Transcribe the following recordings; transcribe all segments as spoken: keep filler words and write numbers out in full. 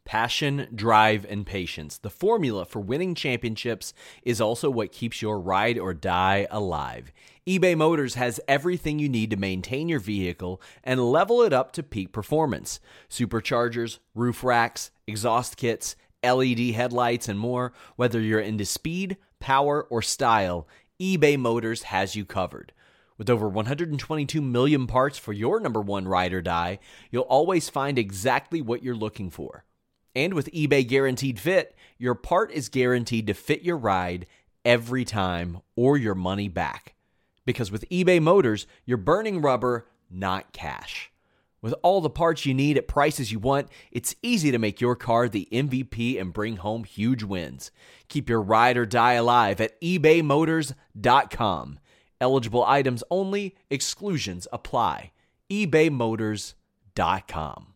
Passion, drive, and patience. The formula for winning championships is also what keeps your ride or die alive. eBay Motors has everything you need to maintain your vehicle and level it up to peak performance. Superchargers, roof racks, exhaust kits, L E D headlights, and more. Whether you're into speed, power, or style, eBay Motors has you covered. With over one hundred twenty-two million parts for your number one ride or die, you'll always find exactly what you're looking for. And with eBay Guaranteed Fit, your part is guaranteed to fit your ride every time or your money back. Because with eBay Motors, you're burning rubber, not cash. With all the parts you need at prices you want, it's easy to make your car the M V P and bring home huge wins. Keep your ride or die alive at ebay motors dot com. Eligible items only, exclusions apply. ebay motors dot com.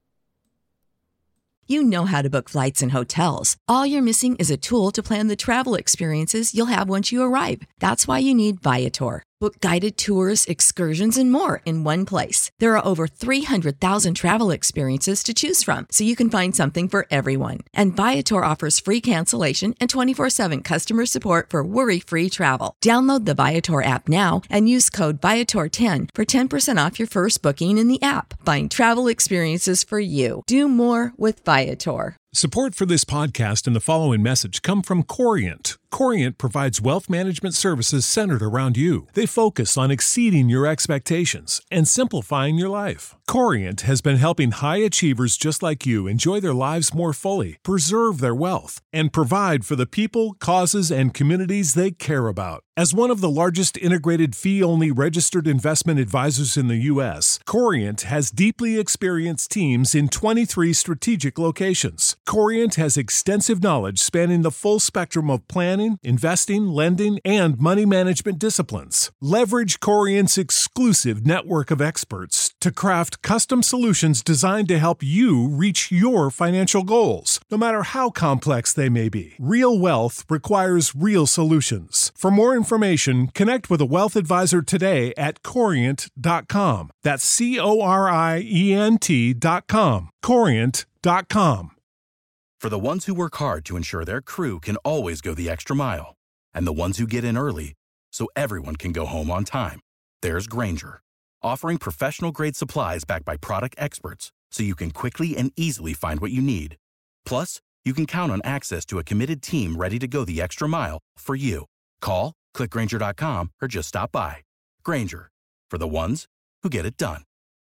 You know how to book flights and hotels. All you're missing is a tool to plan the travel experiences you'll have once you arrive. That's why you need Viator. Book guided tours, excursions, and more in one place. There are over three hundred thousand travel experiences to choose from, so you can find something for everyone. And Viator offers free cancellation and twenty-four seven customer support for worry-free travel. Download the Viator app now and use code Viator ten for ten percent off your first booking in the app. Find travel experiences for you. Do more with Viator. Support for this podcast and the following message come from Corient. Corient provides wealth management services centered around you. They focus on exceeding your expectations and simplifying your life. Corient has been helping high achievers just like you enjoy their lives more fully, preserve their wealth, and provide for the people, causes, and communities they care about. As one of the largest integrated fee-only registered investment advisors in the U S, Corient has deeply experienced teams in twenty-three strategic locations. Corient has extensive knowledge spanning the full spectrum of planning, investing, lending, and money management disciplines. Leverage Corient's exclusive network of experts to craft custom solutions designed to help you reach your financial goals, no matter how complex they may be. Real wealth requires real solutions. For more information, connect with a wealth advisor today at corient dot com. That's C O R I E N T dot com. corient dot com. For the ones who work hard to ensure their crew can always go the extra mile, and the ones who get in early so everyone can go home on time, there's Grainger, offering professional-grade supplies backed by product experts so you can quickly and easily find what you need. Plus, you can count on access to a committed team ready to go the extra mile for you. Call, click Grainger dot com, or just stop by. Grainger, for the ones who get it done.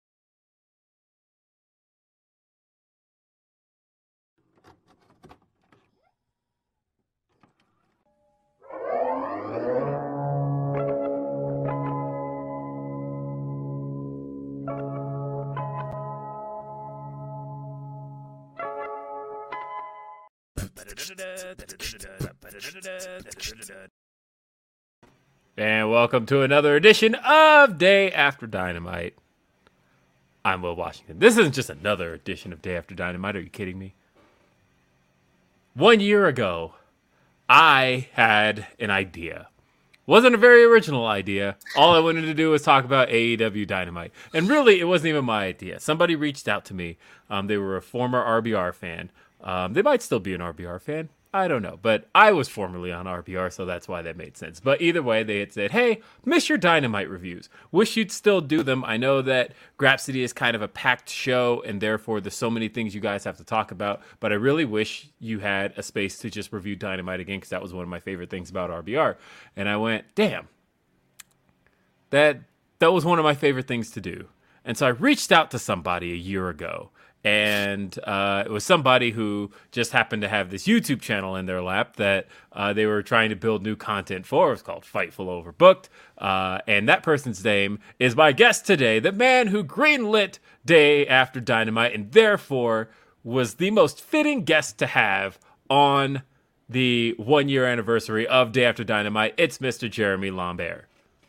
And welcome to another edition of Day After Dynamite. I'm Will Washington. This isn't just another edition of Day After Dynamite. Are you kidding me? One year ago, I had an idea. Wasn't a very original idea. All I wanted to do was talk about A E W Dynamite. And really, it wasn't even my idea. Somebody reached out to me. Um, they were a former R B R fan. Um, they might still be an R B R fan. I don't know. But I was formerly on R B R, so that's why that made sense. But either way, they had said, hey, miss your Dynamite reviews. Wish you'd still do them. I know that Grapsody is kind of a packed show, and therefore there's so many things you guys have to talk about. But I really wish you had a space to just review Dynamite again, because that was one of my favorite things about R B R. And I went, damn, that that was one of my favorite things to do. And so I reached out to somebody a year ago. And uh, it was somebody who just happened to have this YouTube channel in their lap that uh, they were trying to build new content for. It was called Fightful Overbooked. Uh, and that person's name is my guest today, the man who greenlit Day After Dynamite and therefore was the most fitting guest to have on the one-year anniversary of Day After Dynamite. It's Mister Jeremy Lambert.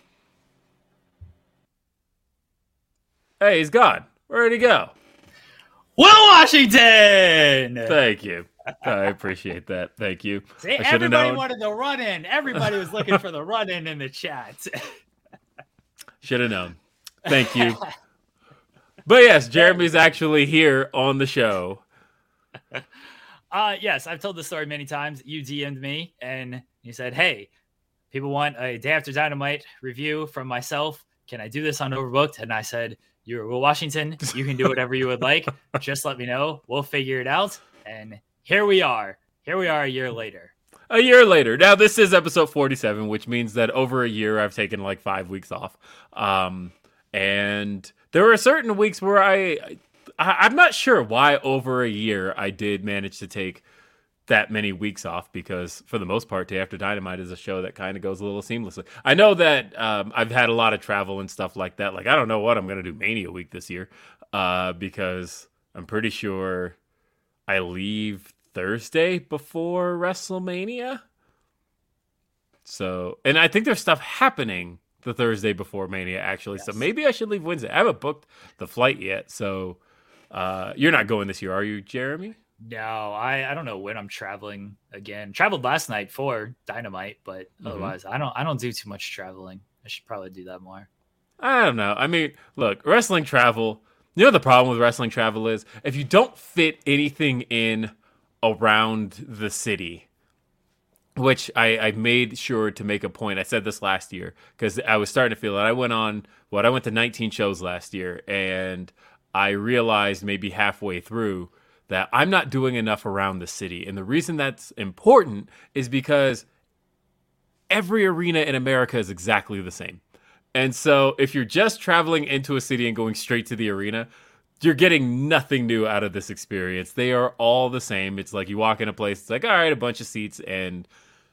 Hey, he's gone. Where'd he go? Will Washington! Thank you. I appreciate that. Thank you. See, I everybody known. wanted the run-in. Everybody was looking for the run-in in the chat. Should have known. Thank you. But yes, Jeremy's actually here on the show. uh, yes, I've told this story many times. You D M'd me and you said, hey, people want a Day After Dynamite review from myself. Can I do this on Overbooked? And I said, you're Will Washington. You can do whatever you would like. Just let me know. We'll figure it out. And here we are. Here we are a year later. A year later. Now, this is episode forty-seven, which means that over a year I've taken like five weeks off. Um, and there were certain weeks where I, I, I'm not sure why over a year I did manage to take that many weeks off, because for the most part, Day After Dynamite is a show that kind of goes a little seamlessly. I know that um, I've had a lot of travel and stuff like that. Like, I don't know what I'm going to do Mania week this year uh, because I'm pretty sure I leave Thursday before WrestleMania. So, and I think there's stuff happening the Thursday before Mania, actually. Yes. So maybe I should leave Wednesday. I haven't booked the flight yet. So uh, you're not going this year, are you, Jeremy? No, I, I don't know when I'm traveling again. Traveled last night for Dynamite, but mm-hmm. otherwise I don't I don't do too much traveling. I should probably do that more. I don't know. I mean, look, wrestling travel, you know the problem with wrestling travel is if you don't fit anything in around the city, which I, I made sure to make a point. I said this last year because I was starting to feel it. I went on, what, I went to nineteen shows last year, and I realized maybe halfway through that I'm not doing enough around the city. And the reason that's important is because every arena in America is exactly the same. And so if you're just traveling into a city and going straight to the arena, you're getting nothing new out of this experience. They are all the same. It's like you walk in a place, it's like, all right, a bunch of seats, and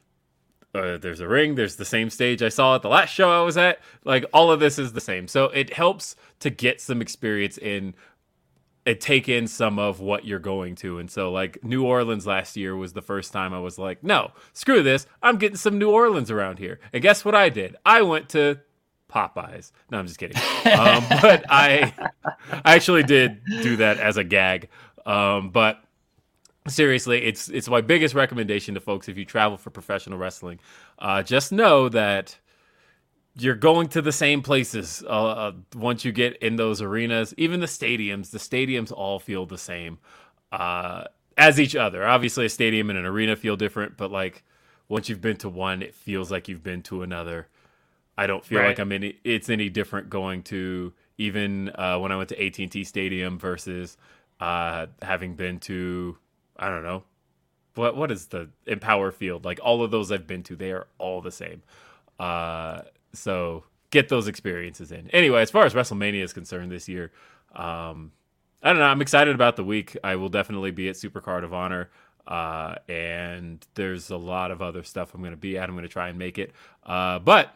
uh, there's a ring, there's the same stage I saw at the last show I was at. Like, all of this is the same. So it helps to get some experience in and take in some of what you're going to. And so, like, New Orleans last year was the first time I was like, no, screw this. I'm getting some New Orleans around here. And guess what I did? I went to Popeyes. No, I'm just kidding. Um, but I I actually did do that as a gag. Um, but seriously, it's it's my biggest recommendation to folks if you travel for professional wrestling. Uh, just know that you're going to the same places uh, uh, once you get in those arenas. Even the stadiums, the stadiums all feel the same uh, as each other. Obviously, a stadium and an arena feel different, but like once you've been to one, it feels like you've been to another. I don't feel right. like I'm any. It's any different going to even uh, when I went to A T and T Stadium versus uh, having been to, I don't know, what what is the Empower Field? Like all of those I've been to, they are all the same. Uh, so get those experiences in. Anyway, as far as WrestleMania is concerned this year, um, I don't know. I'm excited about the week. I will definitely be at Supercard of Honor. Uh, and there's a lot of other stuff I'm going to be at. I'm going to try and make it. Uh, but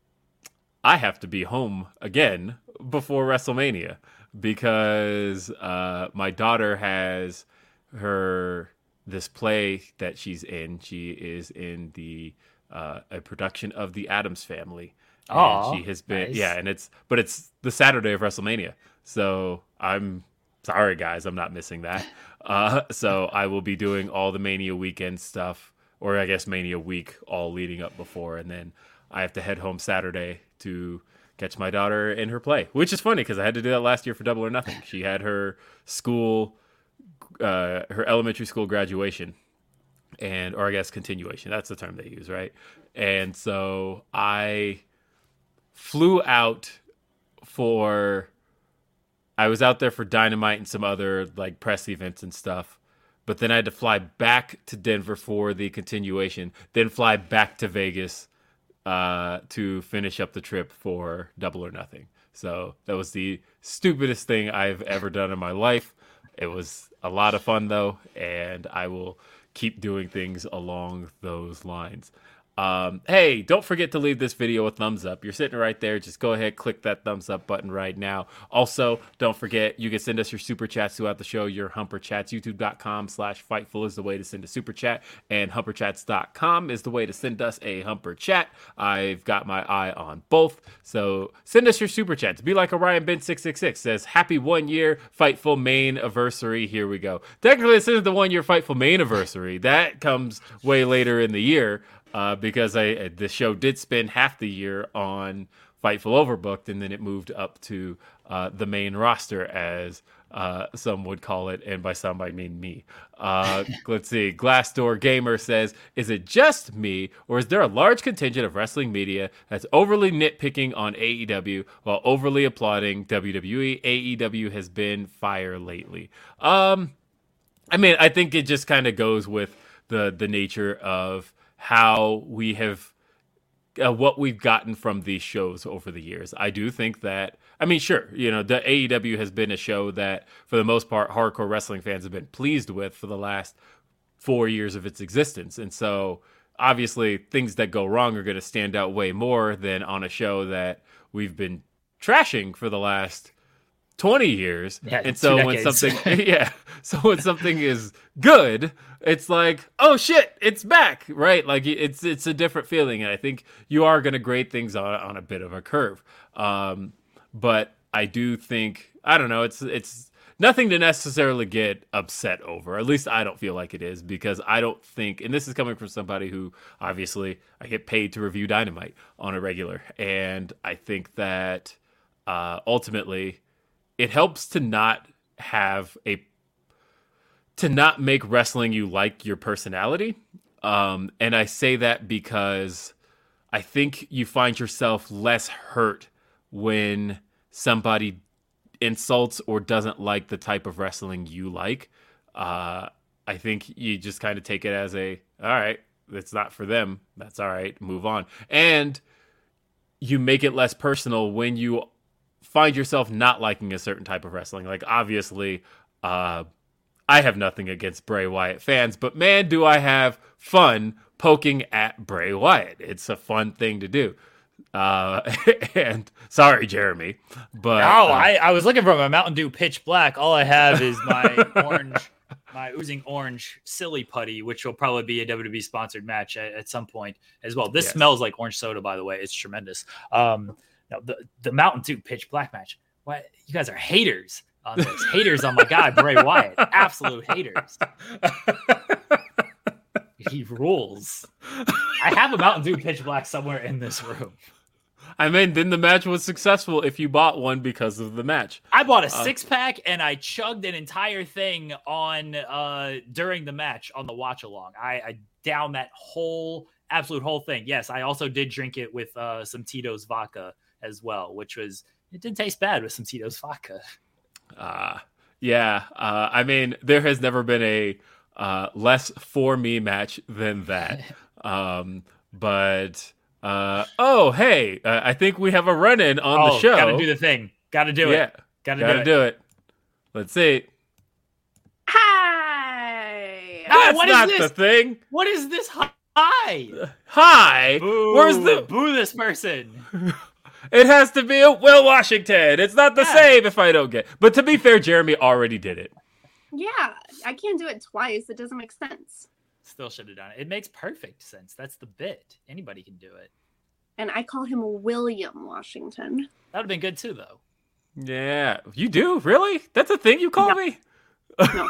I have to be home again before WrestleMania because uh, my daughter has her this play that she's in. She is in the uh, a production of The Addams Family. Oh, she has been nice. yeah, and it's but it's the Saturday of WrestleMania. So I'm sorry, guys, I'm not missing that. Uh, so I will be doing all the Mania weekend stuff, or I guess Mania week, all leading up before, and then I have to head home Saturday to catch my daughter in her play, which is funny because I had to do that last year for Double or Nothing. She had her school, uh, her elementary school graduation, and or I guess continuation. That's the term they use, right? And so I flew out for. I was out there for Dynamite and some other like press events and stuff, but then I had to fly back to Denver for the continuation, then fly back to Vegas uh, to finish up the trip for Double or Nothing. So that was the stupidest thing I've ever done in my life. It was a lot of fun though, and I will keep doing things along those lines. Um, hey, don't forget to leave this video a thumbs up. You're sitting right there. Just go ahead, click that thumbs up button right now. Also, don't forget, you can send us your super chats throughout the show, your Humper Chats. YouTube.com slash Fightful is the way to send a super chat, and Humper Chats dot com is the way to send us a Humper Chat. I've got my eye on both, so send us your super chats. Be like Orion Ben six six six says, happy one year Fightful main anniversary. Here we go. Technically, this isn't the one year Fightful main anniversary. That comes way later in the year. Uh, because I the show did spend half the year on Fightful Overbooked, and then it moved up to uh, the main roster, as uh, some would call it, and by some I mean me. Uh, let's see. Glassdoor Gamer says, is it just me, or is there a large contingent of wrestling media that's overly nitpicking on A E W while overly applauding W W E? A E W has been fire lately. Um, I mean, I think it just kind of goes with the the nature of how we have uh, what we've gotten from these shows over the years. I do think that, I mean, sure, you know, the A E W has been a show that, for the most part, hardcore wrestling fans have been pleased with for the last four years of its existence. And so, obviously, things that go wrong are going to stand out way more than on a show that we've been trashing for the last twenty years. Yeah, and so when something, yeah, so when something is good, it's like, oh shit, it's back, right? Like it's it's a different feeling, and I think you are going to grade things on on a bit of a curve. Um, but I do think, I don't know, it's it's nothing to necessarily get upset over. At least I don't feel like it is, because I don't think, and this is coming from somebody who obviously I get paid to review Dynamite on a regular, and I think that uh, ultimately it helps to not have a to not make wrestling you like your personality. Um, and I say that because I think you find yourself less hurt when somebody insults or doesn't like the type of wrestling you like. Uh, I think you just kind of take it as a, all right, it's not for them. That's all right. Move on. And you make it less personal when you find yourself not liking a certain type of wrestling. Like, obviously, uh, I have nothing against Bray Wyatt fans, but man, do I have fun poking at Bray Wyatt. It's a fun thing to do. Uh, and sorry, Jeremy, but oh, uh, I, I was looking for my Mountain Dew Pitch Black. All I have is my orange, my oozing orange silly putty, which will probably be a W W E sponsored match at, at some point as well. This Yes. smells like orange soda, by the way. It's tremendous. Um, no, the the Mountain Dew Pitch Black match. What, you guys are haters on this? Haters on my guy Bray Wyatt. Absolute haters. He rules. I have a Mountain Dew Pitch Black somewhere in this room. I mean, then the match was successful if you bought one because of the match. I bought a Uh, six pack and I chugged an entire thing on uh during the match on the watch along. I, I downed that whole absolute whole thing. Yes, I also did drink it with uh some Tito's vodka as well, which was it didn't taste bad with some Tito's vodka. Uh, yeah. Uh, I mean, there has never been a uh, less for me match than that. Um, but uh, oh, hey, uh, I think we have a run in on oh, the show. Gotta do the thing. Gotta do yeah, it. Gotta, gotta do, it. do it. Let's see. Hi. Ah, That's what is not this? the thing. What is this? Hi. Hi. Boo. Where's the? boo this person? It has to be a Will Washington. It's not the Yeah. same if I don't get. But to be fair, Jeremy already did it. Yeah, I can't do it twice. It doesn't make sense. Still should have done it. It makes perfect sense. That's the bit. Anybody can do it. And I call him William Washington. That would have been good too, though. Yeah, you do really? That's a thing you call No. me? No.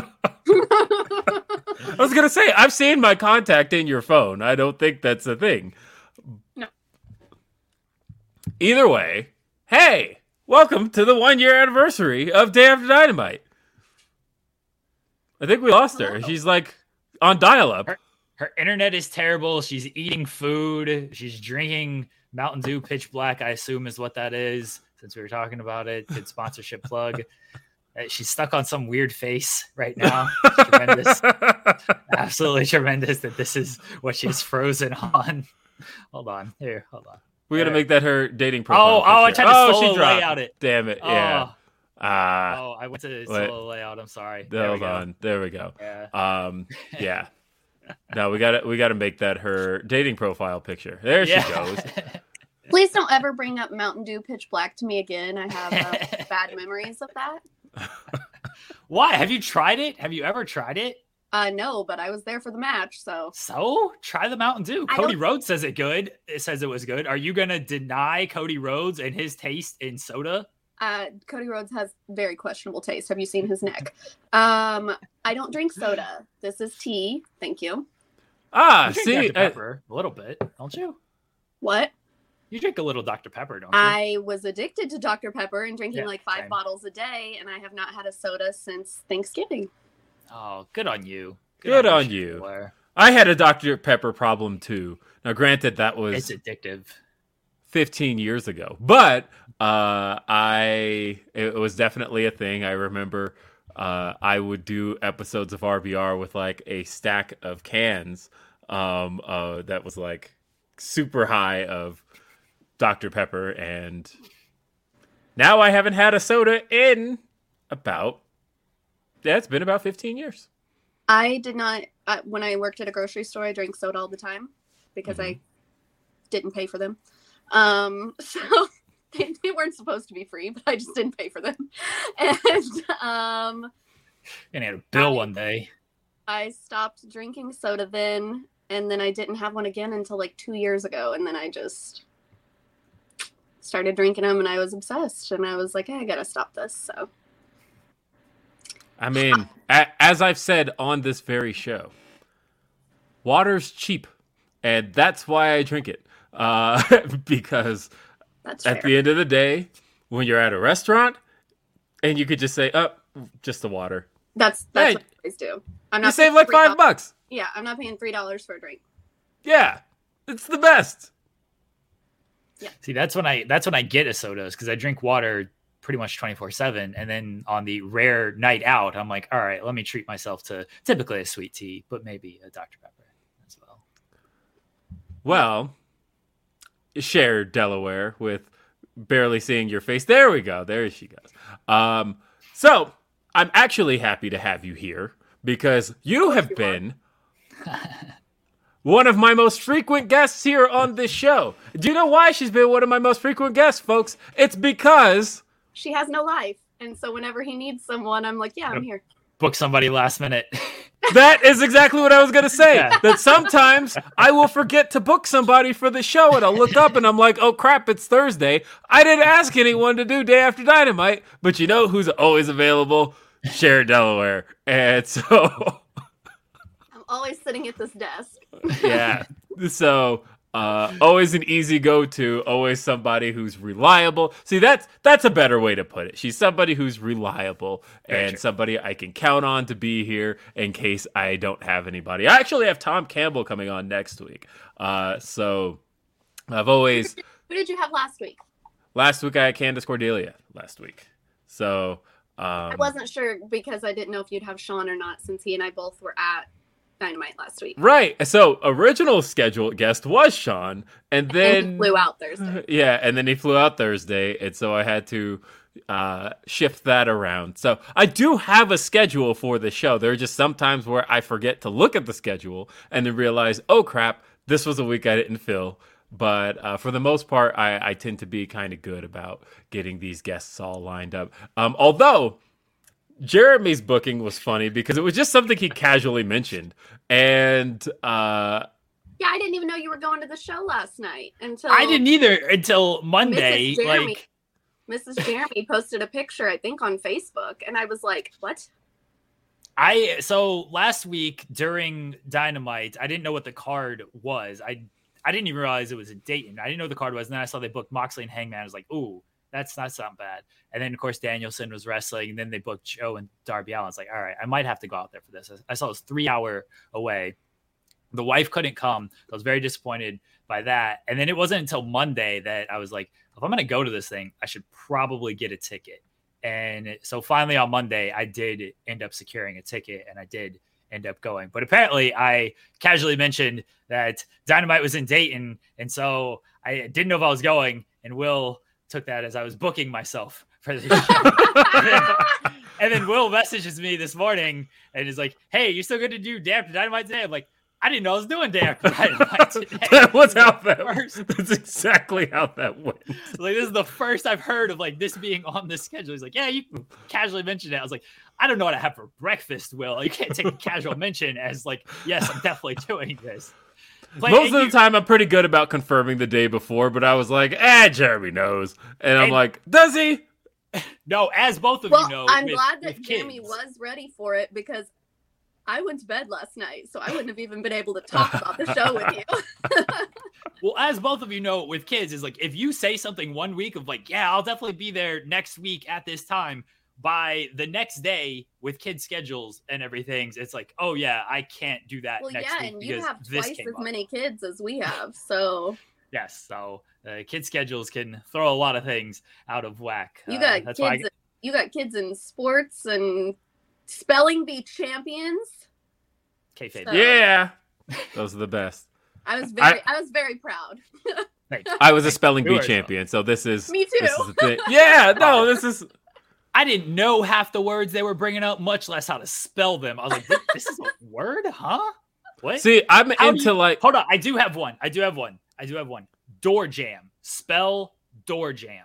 I was gonna say I've seen my contact in your phone. I don't think that's a thing. No. Either way, hey, welcome to the one year anniversary of Day After Dynamite. I think we lost her. Hello. She's like on dial-up. Her, her internet is terrible. She's eating food. She's drinking Mountain Dew Pitch Black, I assume is what that is, since we were talking about it. Good sponsorship plug. Uh, She's stuck on some weird face right now. It's tremendous. Absolutely tremendous that this is what she's frozen on. Hold on. Here, hold on. We gotta There. make that her dating profile. Oh, oh, I picture. tried to oh, solo she dropped. layout it. Damn it! Yeah. Oh, Ah, oh, I went to wait. solo layout. I'm sorry. There we hold go. on. There we go. Yeah. Um, yeah. No, we gotta we gotta make that her dating profile picture. There she goes. Please don't ever bring up Mountain Dew Pitch Black to me again. I have uh, bad memories of that. Why? Have you tried it? Have you ever tried it? Uh, no, but I was there for the match, so So try the Mountain Dew. I Cody don't- Rhodes says it good. It says it was good. Are you gonna deny Cody Rhodes and his taste in soda? uh, Cody Rhodes has very questionable taste. Have you seen his neck? Um, I don't drink soda. This is tea. Thank you. Ah, You drink see, Doctor I- Pepper a little bit, don't you? What? You drink a little Doctor Pepper, don't you? I was addicted to Doctor Pepper and drinking Yeah, like five same. bottles a day, and I have not had a soda since Thanksgiving. Oh, good on you. Good on Shane you. Blair. I had a Doctor Pepper problem too. Now, granted, that was It's addictive. fifteen years ago, but uh, I it was definitely a thing. I remember uh, I would do episodes of R B R with like a stack of cans um, uh, that was like super high of Doctor Pepper, and now I haven't had a soda in about yeah, it's been about fifteen years. I did not, uh, when I worked at a grocery store, I drank soda all the time because Mhm. I didn't pay for them. Um, so they, they weren't supposed to be free, but I just didn't pay for them. And um, Gonna get a bill I- one day. I stopped drinking soda then, and then I didn't have one again until like two years ago. And then I just started drinking them, and I was obsessed. And I was like, hey, I gotta stop this. So I mean, a- as I've said on this very show, water's cheap, and that's why I drink it. Uh, because that's at fair. the end of the day, when you're at a restaurant, and you could just say, "Oh, just the water," That's that's Hey, what I always do. I'm you not save paying like three dollars five bucks. Yeah, I'm not paying three dollars for a drink. Yeah, it's the best. See, that's when I that's when I get a sodas because I drink water pretty much twenty-four seven, and then on the rare night out, I'm like, all right, let me treat myself to typically a sweet tea, but maybe a Doctor Pepper as well. Well, share Delaware with barely seeing your face. There we go. There she goes. Um, so I'm actually happy to have you here because you have been one of my most frequent guests here on this show. Do you know why she's been one of my most frequent guests, folks? It's because She has no life, and so whenever he needs someone, I'm like, yeah, I'm here. Book somebody last minute. that is exactly what I was going to say. Yeah. That sometimes I will forget to book somebody for the show, and I'll look up and I'm like, oh crap, it's Thursday. I didn't ask anyone to do Day After Dynamite, but you know who's always available? Share Delaware. And so, I'm always sitting at this desk. yeah. So, uh, always an easy go-to, always somebody who's reliable. See, that's that's a better way to put it. She's somebody who's reliable Very and true. somebody I can count on to be here in case I don't have anybody. I actually have Tom Campbell coming on next week. Uh, so I've always Who did you have last week? last week I had Candace Cordelia last week. So um, I wasn't sure because I didn't know if you'd have Sean or not, since he and I both were at Dynamite last week. right. So original scheduled guest was Sean, and then And he flew out Thursday. Yeah, and then he flew out Thursday, and so I had to uh, shift that around. So I do have a schedule for the show. There are just some times where I forget to look at the schedule and then realize, oh crap, this was a week I didn't fill. But uh, for the most part, I, I tend to be kind of good about getting these guests all lined up. Um, although Jeremy's booking was funny because it was just something he casually mentioned. And uh, Yeah, I didn't even know you were going to the show last night until I didn't either until Monday. Missus Jeremy, Like, Missus Jeremy posted a picture, I think, on Facebook, and I was like, "What?" I so last week during Dynamite, I didn't know what the card was. I I didn't even realize it was in Dayton. I didn't know what the card was, and then I saw they booked Moxley and Hangman. I was like, "Ooh, that's not something bad." And then of course Danielson was wrestling, and then they booked Joe and Darby Allin. I was like, "All right, I might have to go out there for this." I saw it was three hour away. The wife couldn't come. I was very disappointed by that. And then it wasn't until Monday that I was like, if I'm going to go to this thing, I should probably get a ticket. And so finally on Monday, I did end up securing a ticket, and I did end up going. But apparently I casually mentioned that Dynamite was in Dayton. And so I didn't know if I was going, and Will took that as I was booking myself for the show. And then Will messages me this morning and is like, hey, you still good to do Day After Dynamite today? I'm like, I didn't know I was doing Day After Dynamite today. that was how This is the that first- That's exactly how that went. Like, this is the first I've heard of like this being on the schedule. He's like, yeah, you casually mentioned it. I was like, I don't know what I have for breakfast, Will. You can't take a casual mention as like, yes, I'm definitely doing this. Like, Most of you- the time, I'm pretty good about confirming the day before, but I was like, eh, Jeremy knows. And I'm And- like, does he? No, as both of Well, you know, I'm with- glad that with Jeremy kids. was ready for it, because I went to bed last night, so I wouldn't have even been able to talk about the show with you. Well, as both of you know, with kids, is like if you say something one week of like, yeah, I'll definitely be there next week at this time. By the next day, with kids' schedules and everything, it's like, oh yeah, I can't do that Well, next yeah, week and you because have this twice came as up. many kids as we have, so Yes, so uh, kids' schedules can throw a lot of things out of whack. you Uh, got that's kids. why I, in- you got kids in sports and spelling bee champions. kayfabe. So- Yeah, those are the best. I was very, I- I, was very proud. Thanks. I was a spelling bee Yours, though. champion, so this is Me too. This is the thing. Yeah, no, this is I didn't know half the words they were bringing up, much less how to spell them. I was like, this, this is a word, huh? What? see. I'm How do into you- like Hold on, I do have one. I do have one. I do have one. Door jam. Spell door jam.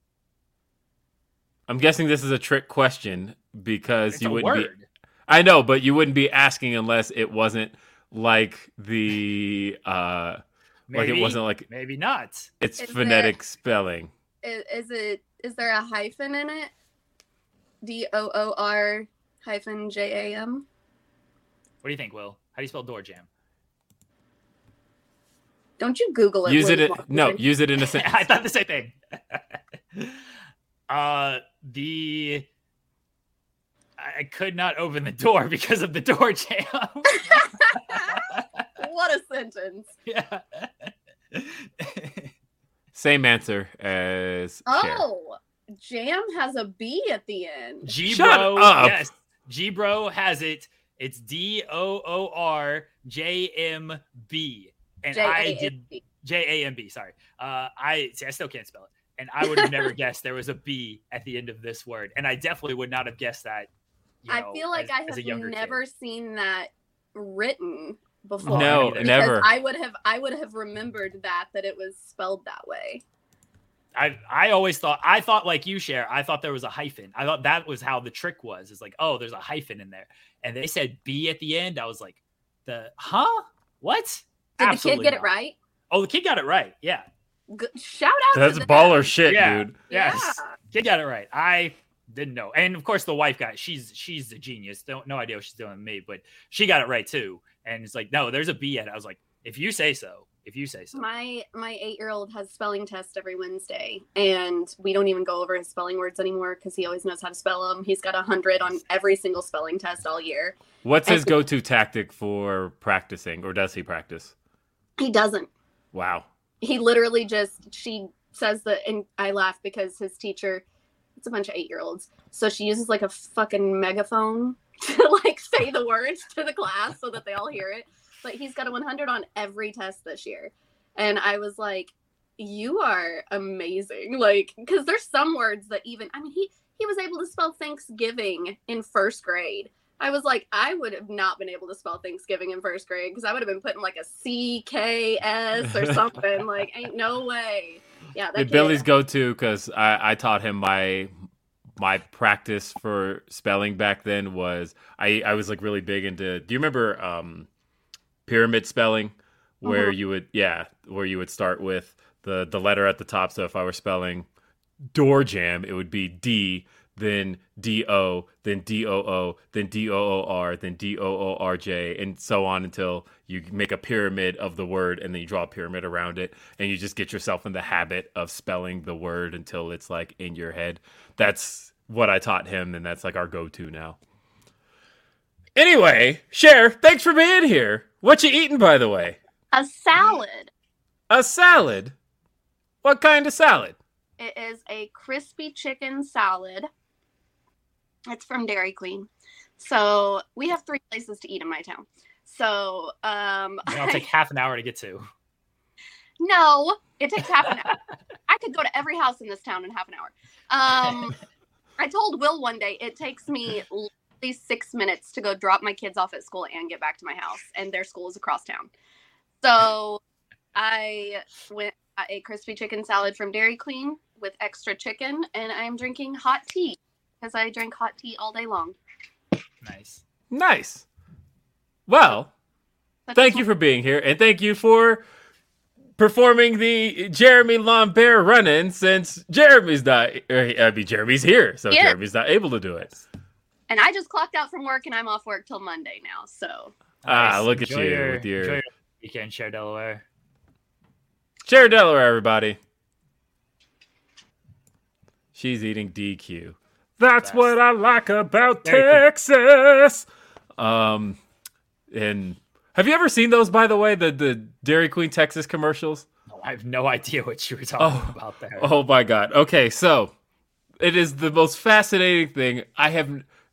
I'm guessing this is a trick question because It's you a wouldn't be. word. I know, but you wouldn't be asking unless it wasn't like the uh Maybe, like it wasn't like maybe not. it's Is phonetic spelling. Is, is it? Is there a hyphen in it? D O O R hyphen J A M. What do you think, Will? How do you spell door jam? Don't you Google it? Use it. William in- No, Washington. use it in a sentence. I thought the same thing. uh, the I could not open the door because of the door jam. What a sentence. Yeah. Same answer as Cher. Oh, jam has a B at the end. G Shut bro, up. yes, G bro has it. It's D O O R J M B, and J A I M did B. J A M B. Sorry, uh, I see. I still can't spell it, and I would have never guessed there was a B at the end of this word, and I definitely would not have guessed that. You I know, feel like as, I as a have younger never kid. seen that written before. No, because never. I would have I would have remembered that that it was spelled that way. I I always thought I thought like you, Cher. I thought there was a hyphen. I thought that was how the trick was. It's like, oh, there's a hyphen in there, and they said B at the end. I was like, the huh? What? Did Absolutely the kid get not. it right? Oh, the kid got it right. Yeah. Good. Shout out That's to them. baller shit, Yeah. dude. Yes. Yeah. Kid got it right. I didn't know. And of course the wife got it. She's she's a genius. Don't no idea what she's doing with me, but she got it right too. And it's like, no, there's a B at it. I was like, if you say so. If you say so. My my eight year old has spelling test every Wednesday, and we don't even go over his spelling words anymore because he always knows how to spell them. He's got a hundred on every single spelling test all year. What's his And- go-to tactic for practicing, or does he practice? He doesn't. Wow. He literally just she says that, and I laugh because his teacher, it's a bunch of eight year olds, so she uses like a fucking megaphone to like say the words to the class so that they all hear it. But he's got a one hundred on every test this year, and I was like, you are amazing. Like, because there's some words that even I mean he he was able to spell Thanksgiving in first grade. I was like, I would have not been able to spell Thanksgiving in first grade because I would have been putting like a C K S or something. Like, ain't no way. Yeah, that Did kid- Billy's go-to, because I, I taught him my my practice for spelling back then was I, I was like really big into. Do you remember um, pyramid spelling, where Mhm. you would yeah where you would start with the the letter at the top. So if I were spelling door jam, it would be D, then D O, then D O O, then D O O R, then D O O R J, and so on until you make a pyramid of the word, and then you draw a pyramid around it, and you just get yourself in the habit of spelling the word until it's like in your head. That's what I taught him, and that's like our go-to now. Anyway, Cher, thanks for being here. What you eating, by the way? a salad. A salad? What kind of salad? It is a crispy chicken salad. It's from Dairy Queen. So we have three places to eat in my town. So um It'll take half an hour to get to. no, it takes half an hour. I could go to every house in this town in half an hour. Um I told Will one day it takes me at least six minutes to go drop my kids off at school and get back to my house, and their school is across town. So I went got a crispy chicken salad from Dairy Queen with extra chicken, and I'm drinking hot tea because I drink hot tea all day long. Nice. Nice. Well, But thank you for being here, and thank you for performing the Jeremy Lambert run-in, since Jeremy's not, er, I mean, Jeremy's here, so Yeah. Jeremy's not able to do it. And I just clocked out from work, and I'm off work till Monday now. So Ah, Nice. look at Enjoy you your, with your- enjoy your weekend, Share Delaware. Share Delaware, everybody. She's eating D Q. That's Best. what I like about Very Texas. Um, and have you ever seen those, by the way, the, the Dairy Queen Texas commercials? No, I have no idea what you were talking Oh. about there. Oh my God. Okay, so it is the most fascinating thing. I have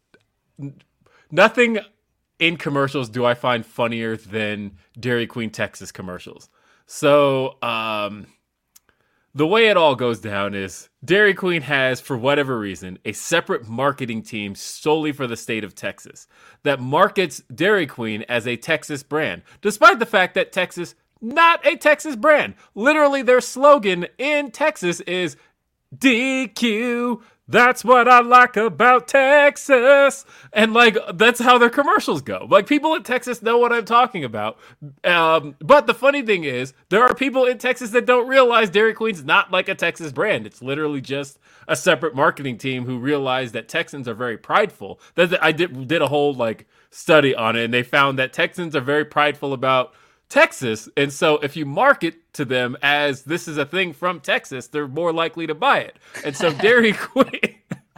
n- nothing in commercials do I find funnier than Dairy Queen Texas commercials. So, um, the way it all goes down is Dairy Queen has, for whatever reason, a separate marketing team solely for the state of Texas that markets Dairy Queen as a Texas brand, despite the fact that Texas, not a Texas brand. Literally, their slogan in Texas is D Q. That's what I like about Texas. And like, that's how their commercials go. Like, people in Texas know what I'm talking about. Um, but the funny thing is, there are people in Texas that don't realize Dairy Queen's not like a Texas brand. It's literally just a separate marketing team who realize that Texans are very prideful. That I did, did a whole like study on it, and they found that Texans are very prideful about Texas, and so if you market to them as this is a thing from Texas, they're more likely to buy it. And so Dairy Queen,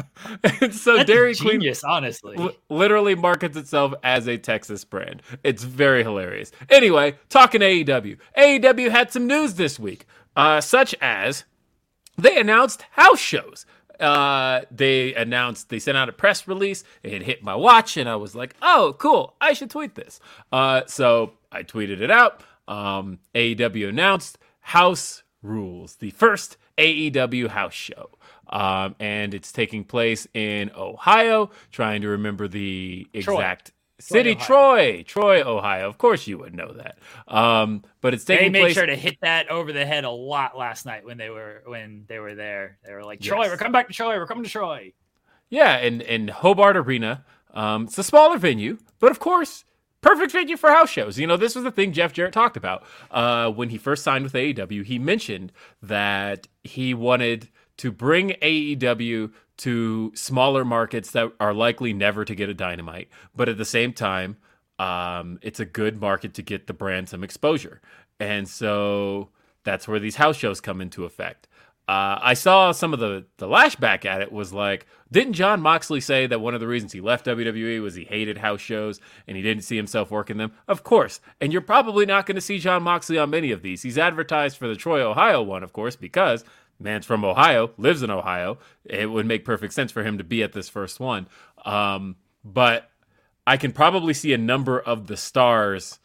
and so That's Dairy genius, Queen honestly. li- literally markets itself as a Texas brand. It's very hilarious. Anyway, talking A E W. A E W had some news this week, uh, such as they announced house shows. Uh, they announced, they sent out a press release. It hit my watch, and I was like, oh, cool, I should tweet this. Uh, so I tweeted it out. Um, A E W announced House Rules, the first A E W house show. Um, and it's taking place in Ohio, trying to remember the exact city, Ohio. Troy, Troy, Ohio. Of course you would know that. Um, but it's They taking made place. sure to hit that over the head a lot last night when they were when they were there. They were like, Troy, Yes. we're coming back to Troy. We're coming to Troy. Yeah, and, and Hobart Arena. Um, it's a smaller venue, but of course, perfect venue for house shows. You know, this was the thing Jeff Jarrett talked about uh, when he first signed with A E W. He mentioned that he wanted to bring A E W to smaller markets that are likely never to get a Dynamite, but at the same time, um, it's a good market to get the brand some exposure. And so that's where these house shows come into effect. Uh, I saw some of the, the lashback at it was like, didn't John Moxley say that one of the reasons he left W W E was he hated house shows and he didn't see himself working them? Of course. And you're probably not going to see John Moxley on many of these. He's advertised for the Troy, Ohio one, of course, because man's from Ohio, lives in Ohio. It would make perfect sense for him to be at this first one. Um, but I can probably see a number of the stars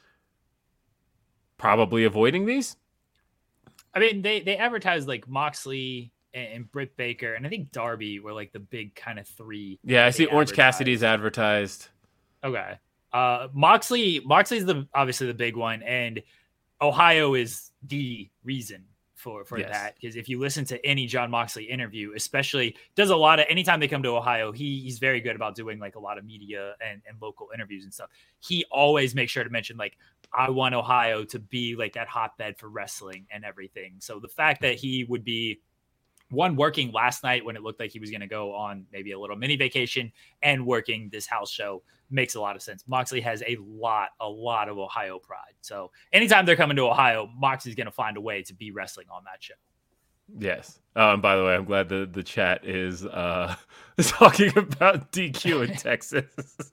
probably avoiding these. I mean, they they advertised like Moxley and, and Britt Baker, and I think Darby were like the big kind of three. Yeah, I they see Orange advertised. Cassidy's advertised. Okay. Uh, Moxley, Moxley's the obviously the big one, and Ohio is the reason for for Yes. that. Because if you listen to any John Moxley interview, especially does a lot of anytime they come to Ohio, he he's very good about doing like a lot of media and, and local interviews and stuff. He always makes sure to mention like, I want Ohio to be like that hotbed for wrestling and everything. So the fact that he would be one working last night when it looked like he was going to go on maybe a little mini vacation and working this house show makes a lot of sense. Moxley has a lot, a lot of Ohio pride. So anytime they're coming to Ohio, Moxley's going to find a way to be wrestling on that show. Yes. Oh, and by the way, I'm glad the, the chat is uh, talking about D Q in Texas.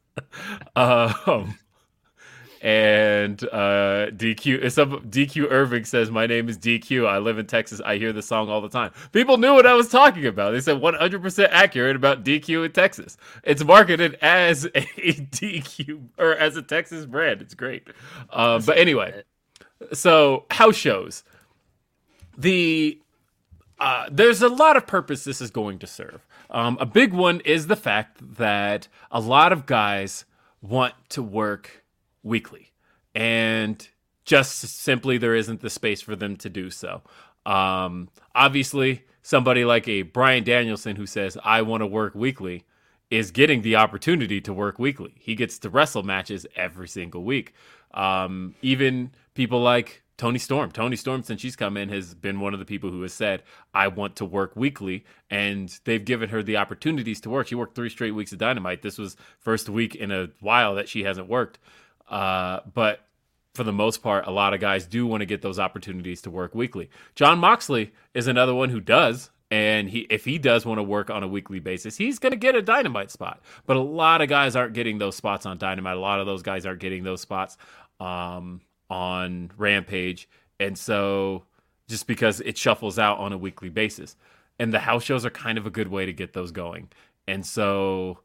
um, and uh, D Q, some D Q Irving says, "My name is D Q. I live in Texas. I hear the song all the time." People knew what I was talking about. They said one hundred percent accurate about D Q in Texas. It's marketed as a D Q or as a Texas brand. It's great. Um, but anyway, so house shows. The Uh, there's a lot of purpose this is going to serve. Um, a big one is the fact that a lot of guys want to work weekly, and just simply there isn't the space for them to do so. Um, obviously, somebody like a Bryan Danielson who says, I want to work weekly, is getting the opportunity to work weekly. He gets to wrestle matches every single week. Um, even people like Tony Storm. Tony Storm, since she's come in, has been one of the people who has said, I want to work weekly, and they've given her the opportunities to work. She worked three straight weeks of Dynamite. This was first week in a while that she hasn't worked. Uh, but for the most part, a lot of guys do want to get those opportunities to work weekly. Jon Moxley is another one who does, and he if he does want to work on a weekly basis, he's going to get a Dynamite spot. But a lot of guys aren't getting those spots on Dynamite. A lot of those guys aren't getting those spots um on Rampage, and so just because it shuffles out on a weekly basis, and the house shows are kind of a good way to get those going. And so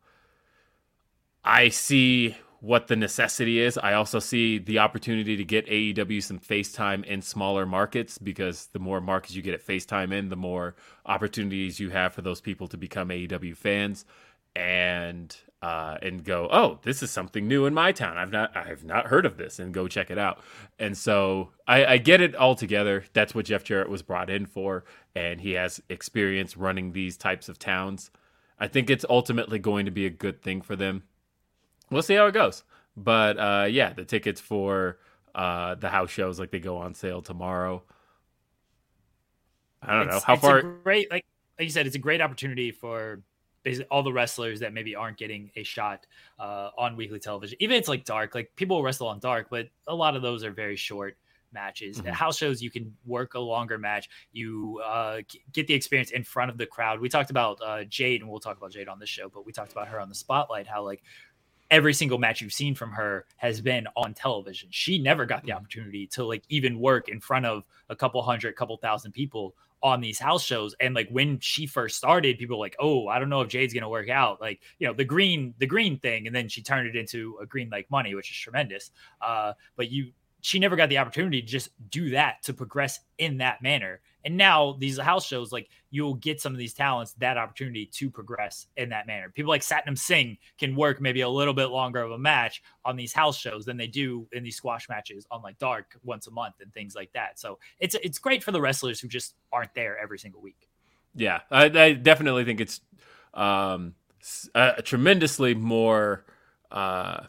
I see what the necessity is. I also see the opportunity to get A E W some FaceTime in smaller markets, because the more markets you get at FaceTime in, the more opportunities you have for those people to become A E W fans and uh, and go, oh, this is something new in my town. I've not I've not heard of this, and go check it out. And so I, I get it all together. That's what Jeff Jarrett was brought in for, and he has experience running these types of towns. I think it's ultimately going to be a good thing for them. We'll see how it goes. But uh, yeah, the tickets for uh, the house shows, like, they go on sale tomorrow. I don't it's, know how it's far. A great, like, like you said, it's a great opportunity for basically all the wrestlers that maybe aren't getting a shot uh, on weekly television. Even it's like Dark, like, people will wrestle on Dark, but a lot of those are very short matches. Mm-hmm. At house shows, you can work a longer match. You uh, get the experience in front of the crowd. We talked about uh, Jade, and we'll talk about Jade on this show, but we talked about her on the Spotlight, how, like, every single match you've seen from her has been on television. She never got the opportunity to, like, even work in front of a couple hundred, couple thousand people on these house shows. And, like, when she first started, people were like, oh, I don't know if Jade's going to work out. Like, you know, the green, the green thing. And then she turned it into a green like money, which is tremendous. Uh, but you, she never got the opportunity to just do that, to progress in that manner. And now these house shows, like, you'll get some of these talents that opportunity to progress in that manner. People like Satnam Singh can work maybe a little bit longer of a match on these house shows than they do in these squash matches on, like, Dark once a month and things like that. So it's it's great for the wrestlers who just aren't there every single week. Yeah, I, I definitely think it's um, a, tremendously more. Uh,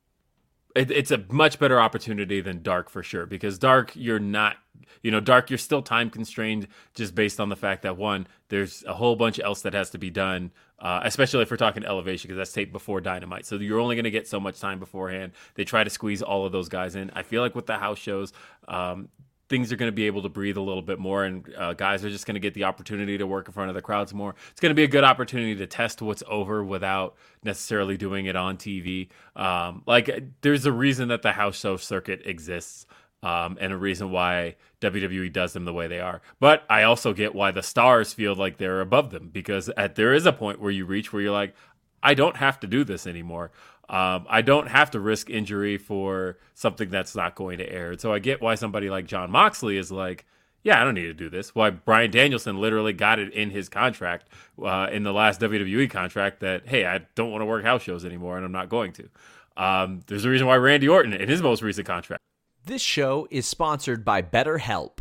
it, it's a much better opportunity than Dark, for sure, because Dark, you're not. You know, Dark, you're still time constrained just based on the fact that, one, there's a whole bunch else that has to be done, uh, especially if we're talking Elevation, because that's taped before Dynamite. So you're only going to get so much time beforehand. They try to squeeze all of those guys in. I feel like with the house shows, um, things are going to be able to breathe a little bit more, and uh, guys are just going to get the opportunity to work in front of the crowds more. It's going to be a good opportunity to test what's over without necessarily doing it on T V. Um, like, there's a reason that the house show circuit exists. Um, and a reason why W W E does them the way they are. But I also get why the stars feel like they're above them, because at, there is a point where you reach where you're like, I don't have to do this anymore. Um, I don't have to risk injury for something that's not going to air. And so I get why somebody like Jon Moxley is like, yeah, I don't need to do this. Why Bryan Danielson literally got it in his contract, uh, in the last W W E contract, that, hey, I don't want to work house shows anymore, and I'm not going to. Um, there's a reason why Randy Orton, in his most recent contract. This show is sponsored by BetterHelp.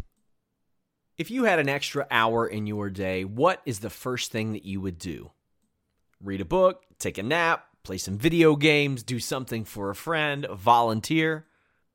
If you had an extra hour in your day, what is the first thing that you would do? Read a book, take a nap, play some video games, do something for a friend, volunteer.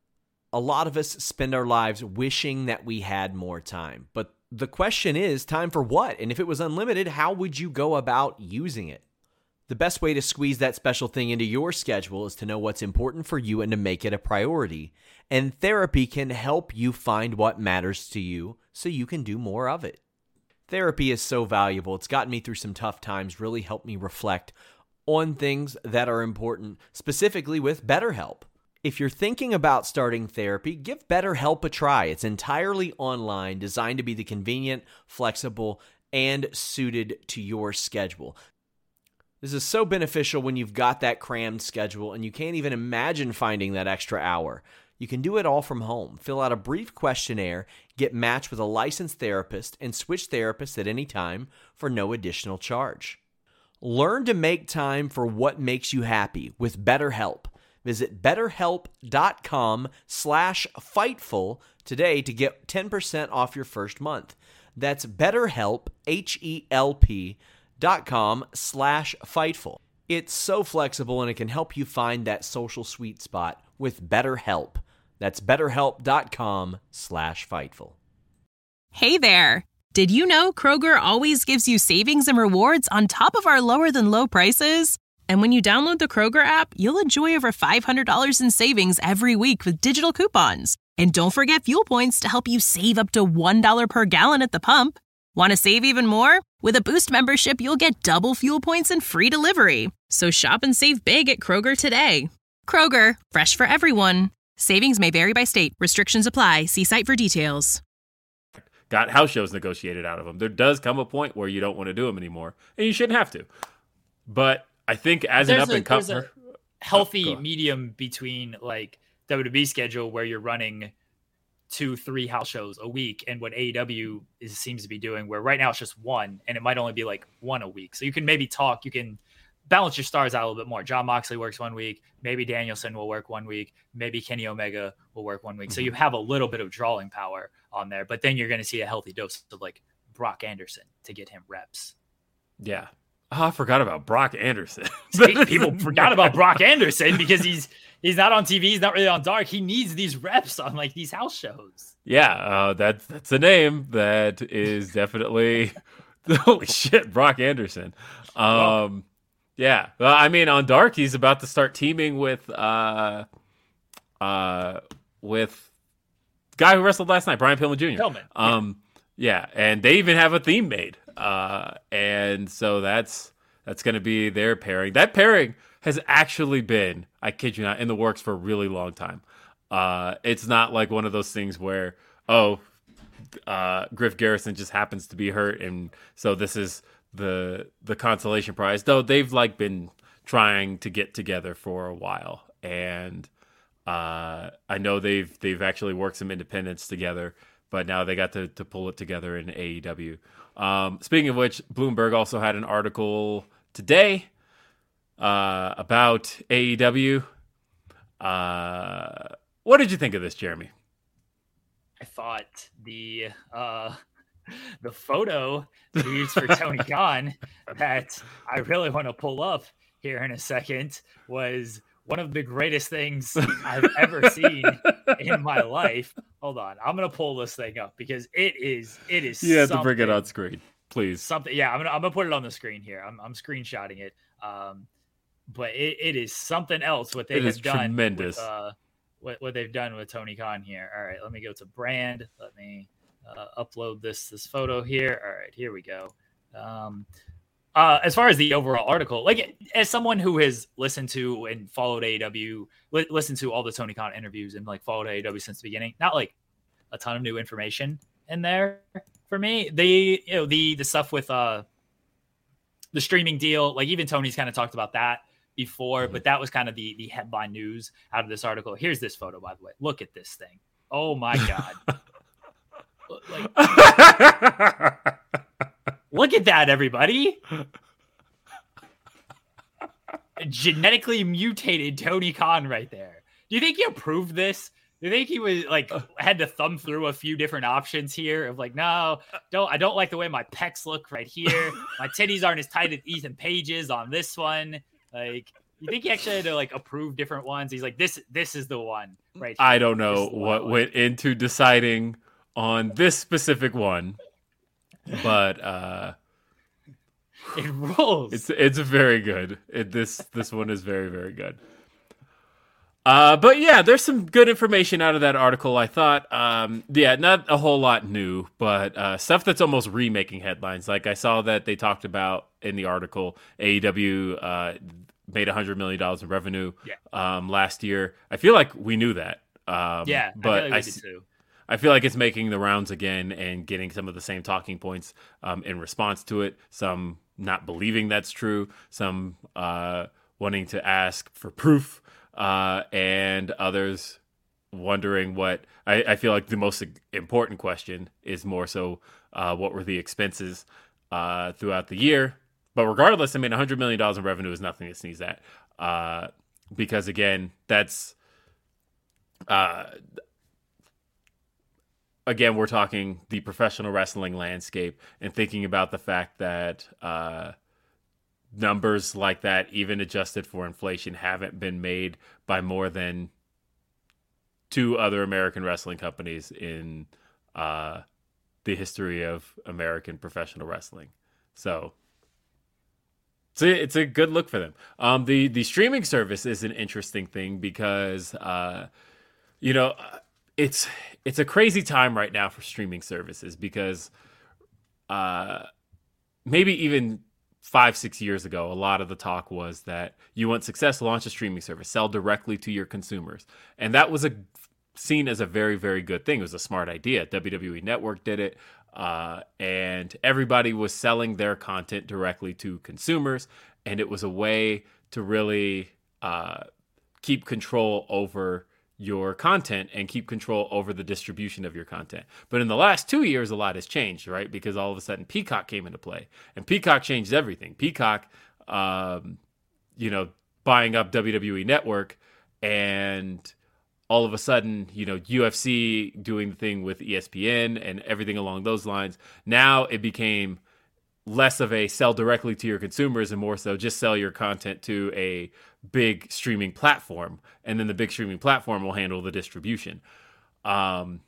A lot of us spend our lives wishing that we had more time. But the question is, time for what? And if it was unlimited, how would you go about using it? The best way to squeeze that special thing into your schedule is to know what's important for you and to make it a priority. And therapy can help you find what matters to you so you can do more of it. Therapy is so valuable. It's gotten me through some tough times, really helped me reflect on things that are important, specifically with BetterHelp. If you're thinking about starting therapy, give BetterHelp a try. It's entirely online, designed to be the convenient, flexible, and suited to your schedule. This is so beneficial when you've got that crammed schedule and you can't even imagine finding that extra hour. You can do it all from home. Fill out a brief questionnaire, get matched with a licensed therapist, and switch therapists at any time for no additional charge. Learn to make time for what makes you happy with BetterHelp. Visit betterhelp.com slash Fightful today to get ten percent off your first month. That's BetterHelp, H E L P, dot com slash Fightful. It's so flexible and it can help you find that social sweet spot with BetterHelp. That's betterhelp.com slash Fightful. Hey there. Did you know Kroger always gives you savings and rewards on top of our lower than low prices? And when you download the Kroger app, you'll enjoy over five hundred dollars in savings every week with digital coupons. And don't forget fuel points to help you save up to one dollar per gallon at the pump. Want to save even more? With a Boost membership, you'll get double fuel points and free delivery. So shop and save big at Kroger today. Kroger, fresh for everyone. Savings may vary by state. Restrictions apply. See site for details. Got house shows negotiated out of them. There does come a point where you don't want to do them anymore, and you shouldn't have to. But I think as There's an up and comer, healthy oh, medium between like W W E schedule where you're running two, three house shows a week, and what A E W is seems to be doing, where right now it's just one, and it might only be like one a week. So you can maybe talk, you can balance your stars out a little bit more. Jon Moxley works one week, maybe Danielson will work one week, maybe Kenny Omega will work one week. Mm-hmm. So you have a little bit of drawing power on there, but then you're going to see a healthy dose of like Brock Anderson to get him reps. Yeah. Oh, I forgot about Brock Anderson. People forgot about Brock Anderson because he's he's not on T V. He's not really on Dark. He needs these reps on like these house shows. Yeah, uh, that's that's a name that is definitely holy shit, Brock Anderson. Um, Well, yeah, well, I mean, on Dark, he's about to start teaming with uh, uh, with the guy who wrestled last night, Brian Pillman Junior Pillman, Um, yeah. yeah, and they even have a theme made, uh, and so that's that's going to be their pairing. That pairing has actually been, I kid you not, in the works for a really long time. Uh, it's not like one of those things where, oh, uh, Griff Garrison just happens to be hurt, and so this is the the consolation prize. Though they've like been trying to get together for a while, and uh, I know they've they've actually worked some independents together, but now they got to to pull it together in A E W. Um, speaking of which, Bloomberg also had an article today uh, about A E W. Uh, what did you think of this, Jeremy? I thought the uh, the photo used for Tony Khan that I really want to pull up here in a second was one of the greatest things I've ever seen in my life. Hold on, I'm gonna pull this thing up because it is it is. You have to bring it on screen, please. Something, yeah. I'm gonna I'm gonna put it on the screen here. I'm I'm screenshotting it. Um, but it, it is something else what they it have is done. Tremendous. With, uh, what what they've done with Tony Khan here. All right, let me go to brand. Let me uh, upload this this photo here. All right, here we go. Um, uh, as far as the overall article, like as someone who has listened to and followed A E W, li- listened to all the Tony Khan interviews and like followed A E W since the beginning, not like a ton of new information in there for me. They, you know, the the stuff with uh the streaming deal, like even Tony's kind of talked about that before, mm-hmm. but that was kind of the the headline news out of this article. Here's this photo, by the way. Look at this thing. Oh my god. like, look at that, everybody. Genetically mutated Tony Khan right there. Do you think he approved this? Do you think he was like had to thumb through a few different options here of like, no, don't I don't like the way my pecs look right here. My titties aren't as tight as Ethan Page's on this one. Like, you think he actually had to like approve different ones? He's like, this this is the one right here. I don't know what went into deciding on this specific one, but uh it rules. It's it's very good. It, this this one is very very good. Uh, but yeah, there's some good information out of that article. I thought, um, yeah, not a whole lot new, but uh, stuff that's almost remaking headlines. Like I saw that they talked about in the article, A E W uh, made one hundred million dollars in revenue yeah. um, last year. I feel like we knew that. Um, yeah, but I feel like we I, did too. I feel like it's making the rounds again and getting some of the same talking points um, in response to it. Some not believing that's true. Some uh, wanting to ask for proof. Uh, and others wondering what I, I feel like the most important question is more so uh, what were the expenses uh, throughout the year. But regardless, I mean, one hundred million dollars in revenue is nothing to sneeze at uh, because, again, that's uh, again, we're talking the professional wrestling landscape and thinking about the fact that uh, numbers like that, even adjusted for inflation, haven't been made by more than two other American wrestling companies in uh, the history of American professional wrestling. So it's a, it's a good look for them. Um, the, the streaming service is an interesting thing because, uh, you know, it's it's a crazy time right now for streaming services because uh, maybe even five, six years ago, a lot of the talk was that you want success, launch a streaming service, sell directly to your consumers. And that was a seen as a very, very good thing. It was a smart idea. W W E Network did it. Uh, and everybody was selling their content directly to consumers. And it was a way to really uh, keep control over your content and keep control over the distribution of your content. But in the last two years, a lot has changed, right? Because all of a sudden Peacock came into play and Peacock changed everything. Peacock, um, you know, buying up W W E Network, and all of a sudden, you know, U F C doing the thing with E S P N and everything along those lines. Now it became less of a sell directly to your consumers and more so just sell your content to a big streaming platform, and then the big streaming platform will handle the distribution. Um,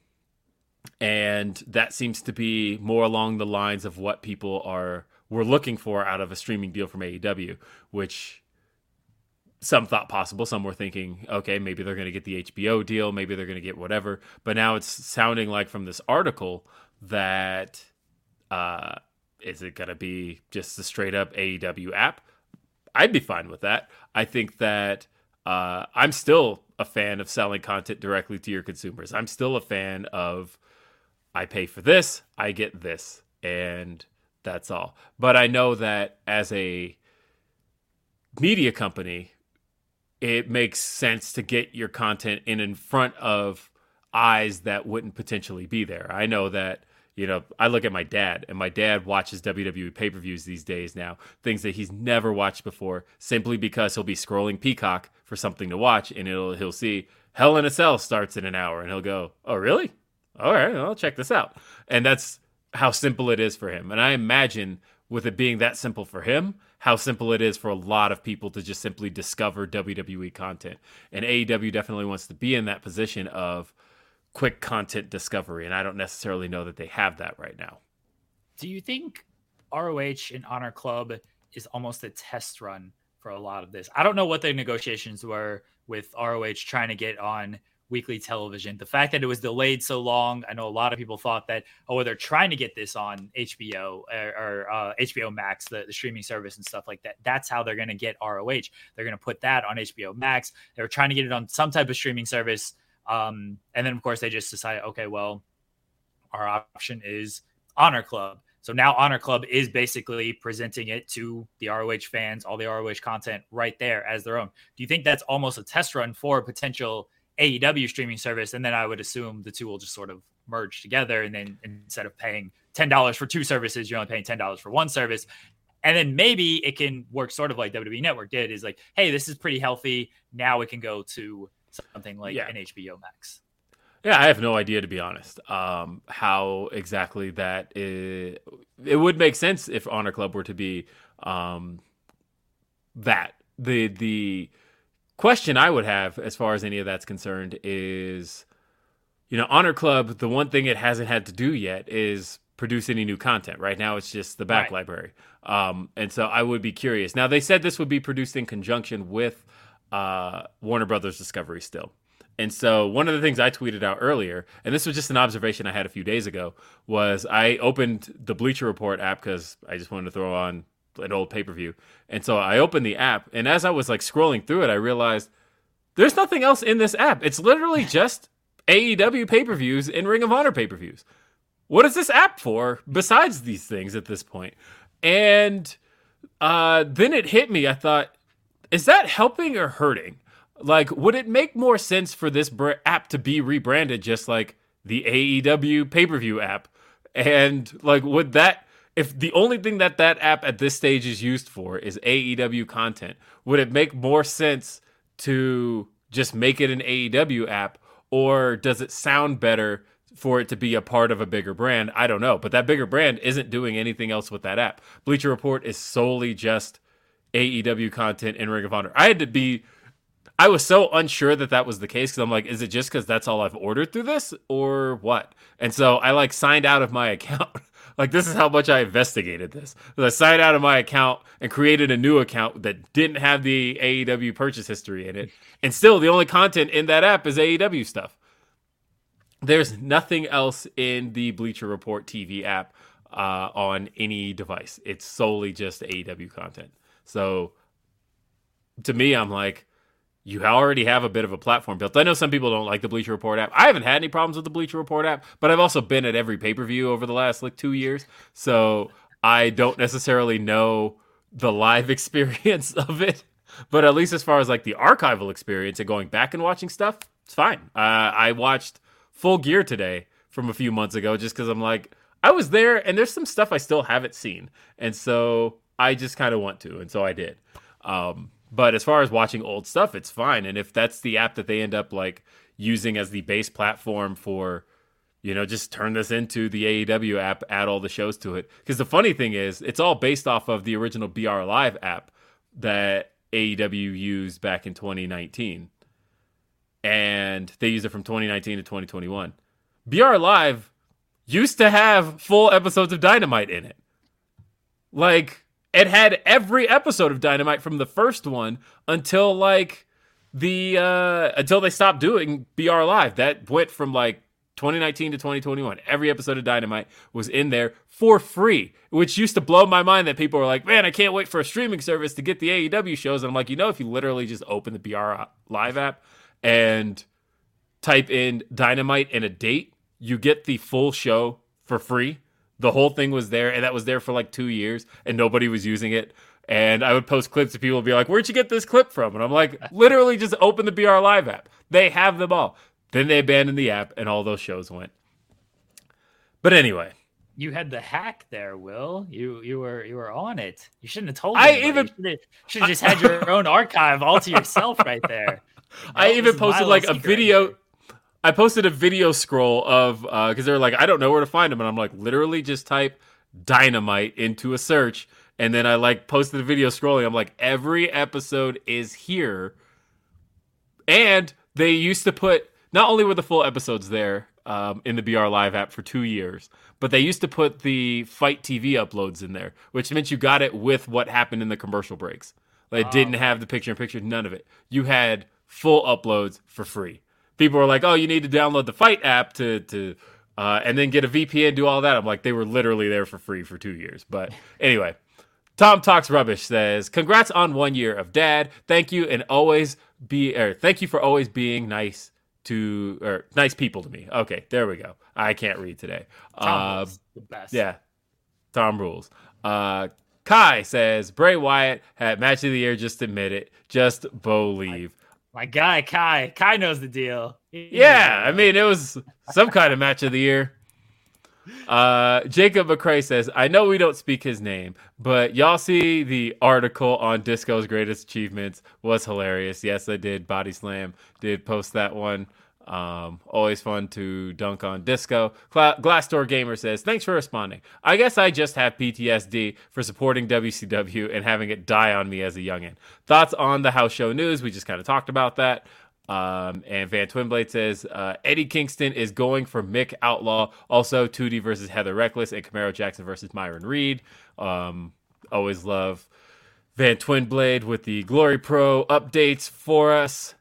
and that seems to be more along the lines of what people are were looking for out of a streaming deal from A E W, which some thought possible. Some were thinking, okay, maybe they're going to get the H B O deal, maybe they're going to get whatever. But now it's sounding like from this article that uh, is it going to be just a straight up A E W app? I'd be fine with that. I think that uh, I'm still a fan of selling content directly to your consumers. I'm still a fan of I pay for this, I get this, and that's all. But I know that as a media company, it makes sense to get your content in in front of eyes that wouldn't potentially be there. I know that, you know, I look at my dad, and my dad watches W W E pay-per-views these days now, things that he's never watched before, simply because he'll be scrolling Peacock for something to watch, and it'll he'll see Hell in a Cell starts in an hour, and he'll go, oh, really? All right, I'll check this out. And that's how simple it is for him. And I imagine with it being that simple for him, how simple it is for a lot of people to just simply discover W W E content. And A E W definitely wants to be in that position of quick content discovery, and I don't necessarily know that they have that right now. Do you think R O H and Honor Club is almost a test run for a lot of this? I don't know what the negotiations were with R O H trying to get on weekly television. The fact that it was delayed so long, I know a lot of people thought that, oh, they're trying to get this on H B O or, or uh, H B O Max, the, the streaming service and stuff like that. That's how they're going to get R O H. They're going to put that on H B O Max. They were trying to get it on some type of streaming service. Um, and then, of course, they just decided, okay, well, our option is Honor Club. So now Honor Club is basically presenting it to the R O H fans, all the R O H content right there as their own. Do you think that's almost a test run for a potential A E W streaming service? And then I would assume the two will just sort of merge together. And then instead of paying ten dollars for two services, you're only paying ten dollars for one service. And then maybe it can work sort of like W W E Network did, is like, hey, this is pretty healthy. Now it can go to something like yeah. an H B O Max. Yeah, I have no idea, to be honest, um, how exactly that is. It would make sense if Honor Club were to be um, that. The the question I would have as far as any of that's concerned is, you know, Honor Club, the one thing it hasn't had to do yet is produce any new content. Right now it's just the back right. library. Um, and so I would be curious. Now, they said this would be produced in conjunction with uh, Warner Brothers Discovery still. And so one of the things I tweeted out earlier, and this was just an observation I had a few days ago, was I opened the Bleacher Report app because I just wanted to throw on an old pay-per-view. And so I opened the app, and as I was like scrolling through it, I realized there's nothing else in this app. It's literally just A E W pay-per-views and Ring of Honor pay-per-views. What is this app for besides these things at this point? And uh, then it hit me. I thought, is that helping or hurting? Like, would it make more sense for this br- app to be rebranded just like the A E W pay-per-view app? And like, would that, if the only thing that that app at this stage is used for is A E W content, would it make more sense to just make it an A E W app? Or does it sound better for it to be a part of a bigger brand? I don't know. But that bigger brand isn't doing anything else with that app. Bleacher Report is solely just A E W content and Ring of Honor. I had to be... I was so unsure that that was the case because I'm like, is it just because that's all I've ordered through this or what? And so I like signed out of my account. Like, this is how much I investigated this. I signed out of my account and created a new account that didn't have the A E W purchase history in it. And still, the only content in that app is A E W stuff. There's nothing else in the Bleacher Report T V app uh, on any device. It's solely just A E W content. So, to me, I'm like, you already have a bit of a platform built. I know some people don't like the Bleacher Report app. I haven't had any problems with the Bleacher Report app, but I've also been at every pay-per-view over the last like two years. So I don't necessarily know the live experience of it, but at least as far as like the archival experience and going back and watching stuff, it's fine. Uh, I watched Full Gear today from a few months ago just because I'm like, I was there and there's some stuff I still haven't seen. And so I just kind of want to. And so I did. Um, But as far as watching old stuff, it's fine. And if that's the app that they end up like using as the base platform for, you know, just turn this into the A E W app, add all the shows to it. Because the funny thing is, it's all based off of the original B R Live app that A E W used back in twenty nineteen. And they used it from twenty nineteen to twenty twenty-one. B R Live used to have full episodes of Dynamite in it. Like, it had every episode of Dynamite from the first one until like the uh, until they stopped doing B R Live. That went from like twenty nineteen to twenty twenty-one. Every episode of Dynamite was in there for free, which used to blow my mind that people were like, man, I can't wait for a streaming service to get the A E W shows. And I'm like, you know, if you literally just open the B R Live app and type in Dynamite and a date, you get the full show for free. The whole thing was there, and that was there for like two years, and nobody was using it. And I would post clips, and people would be like, where'd you get this clip from? And I'm like, literally just open the B R Live app. They have them all. Then they abandoned the app, and all those shows went. But anyway. You had the hack there, Will. You you were you were on it. You shouldn't have told I anybody. even You should have just had your own archive all to yourself right there. You know, I even this is my posted little like a secret video. right I posted a video scroll of, because uh, they're like, I don't know where to find them. And I'm like, literally just type Dynamite into a search. And then I like posted the video scrolling. I'm like, every episode is here. And they used to put, not only were the full episodes there um, in the B R Live app for two years, but they used to put the Fight T V uploads in there, which meant you got it with what happened in the commercial breaks. Like, it didn't have the picture-in-picture, none of it. You had full uploads for free. People were like, oh, you need to download the Fight app to, to uh, and then get a V P N, do all that. I'm like, they were literally there for free for two years. But anyway, Tom Talks Rubbish says, congrats on one year of Dad. Thank you and always be, or thank you for always being nice to, or nice people to me. Okay, there we go. I can't read today. Tom Uh, rules, the best. yeah, Tom rules. Uh, Kai says, Bray Wyatt had match of the year. Just admit it. Just believe. My guy, Kai. Kai knows the deal. He Yeah, knows I mean, it was some kind of match of the year. Uh, Jacob McCrae says, I know we don't speak his name, but y'all see the article on Disco's greatest achievements was hilarious. Yes, I did. Body Slam did post that one. Um, always fun to dunk on Disco. Gla- Glassdoor Gamer says, thanks for responding. I guess I just have P T S D for supporting W C W and having it die on me as a youngin'. Thoughts on the house show news? We just kind of talked about that. Um, and Van Twinblade says, uh, Eddie Kingston is going for Mick Outlaw. Also, Tootie versus Heather Reckless and Camaro Jackson versus Myron Reed. Um, always love Van Twinblade with the Glory Pro updates for us.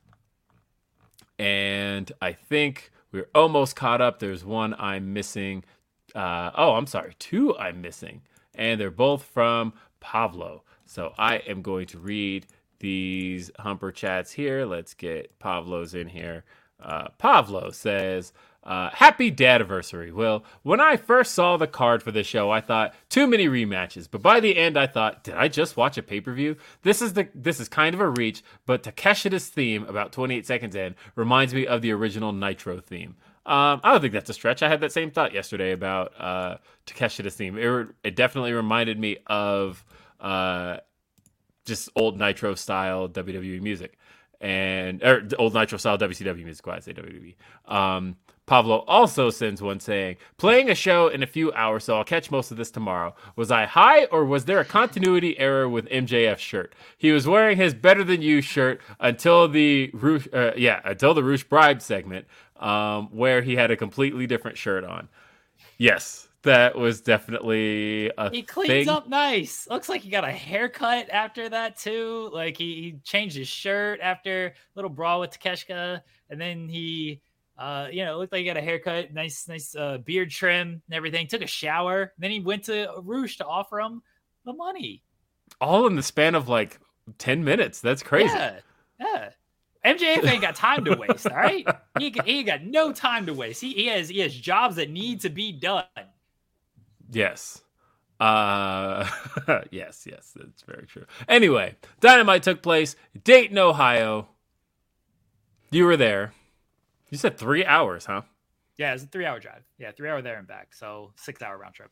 And I think we're almost caught up. There's one I'm missing. Uh, oh, I'm sorry. Two I'm missing. And they're both from Pablo. So I am going to read these Humper chats here. Let's get Pablo's in here. Uh, Pablo says, uh, happy Dadiversary. Will, when I first saw the card for the show, I thought too many rematches. But by the end, I thought, did I just watch a pay-per-view? This is the this is kind of a reach, but Takeshida's theme, about twenty-eight seconds in, reminds me of the original Nitro theme. Um, I don't think that's a stretch. I had that same thought yesterday about uh, Takeshida's theme. It, it definitely reminded me of uh, just old Nitro-style W W E music. and or old Nitro style W C W music. Why I say W W E? Um, Pablo also sends one saying, playing a show in a few hours, so I'll catch most of this tomorrow. Was I high, or was there a continuity error with M J F's shirt? He was wearing his Better Than You shirt until the Roosh, uh, yeah, until the Roosh Bribe segment, um, where he had a completely different shirt on. Yes, that was definitely a He cleans thing. up nice. Looks like he got a haircut after that too. Like he, he changed his shirt after little brawl with Takeshita, and then he. Uh, you know, it looked like he got a haircut, nice, nice uh, beard trim and everything. Took a shower. Then he went to Roosh to offer him the money. All in the span of like ten minutes. That's crazy. Yeah, yeah. M J F ain't got time to waste. All right, he he ain't got no time to waste. He, he has he has jobs that need to be done. Yes. Uh, yes, yes, that's very true. Anyway, Dynamite took place in Dayton, Ohio. You were there. You said three hours, huh? Yeah, it's a three-hour drive. Yeah, three hour there and back. So six-hour round trip.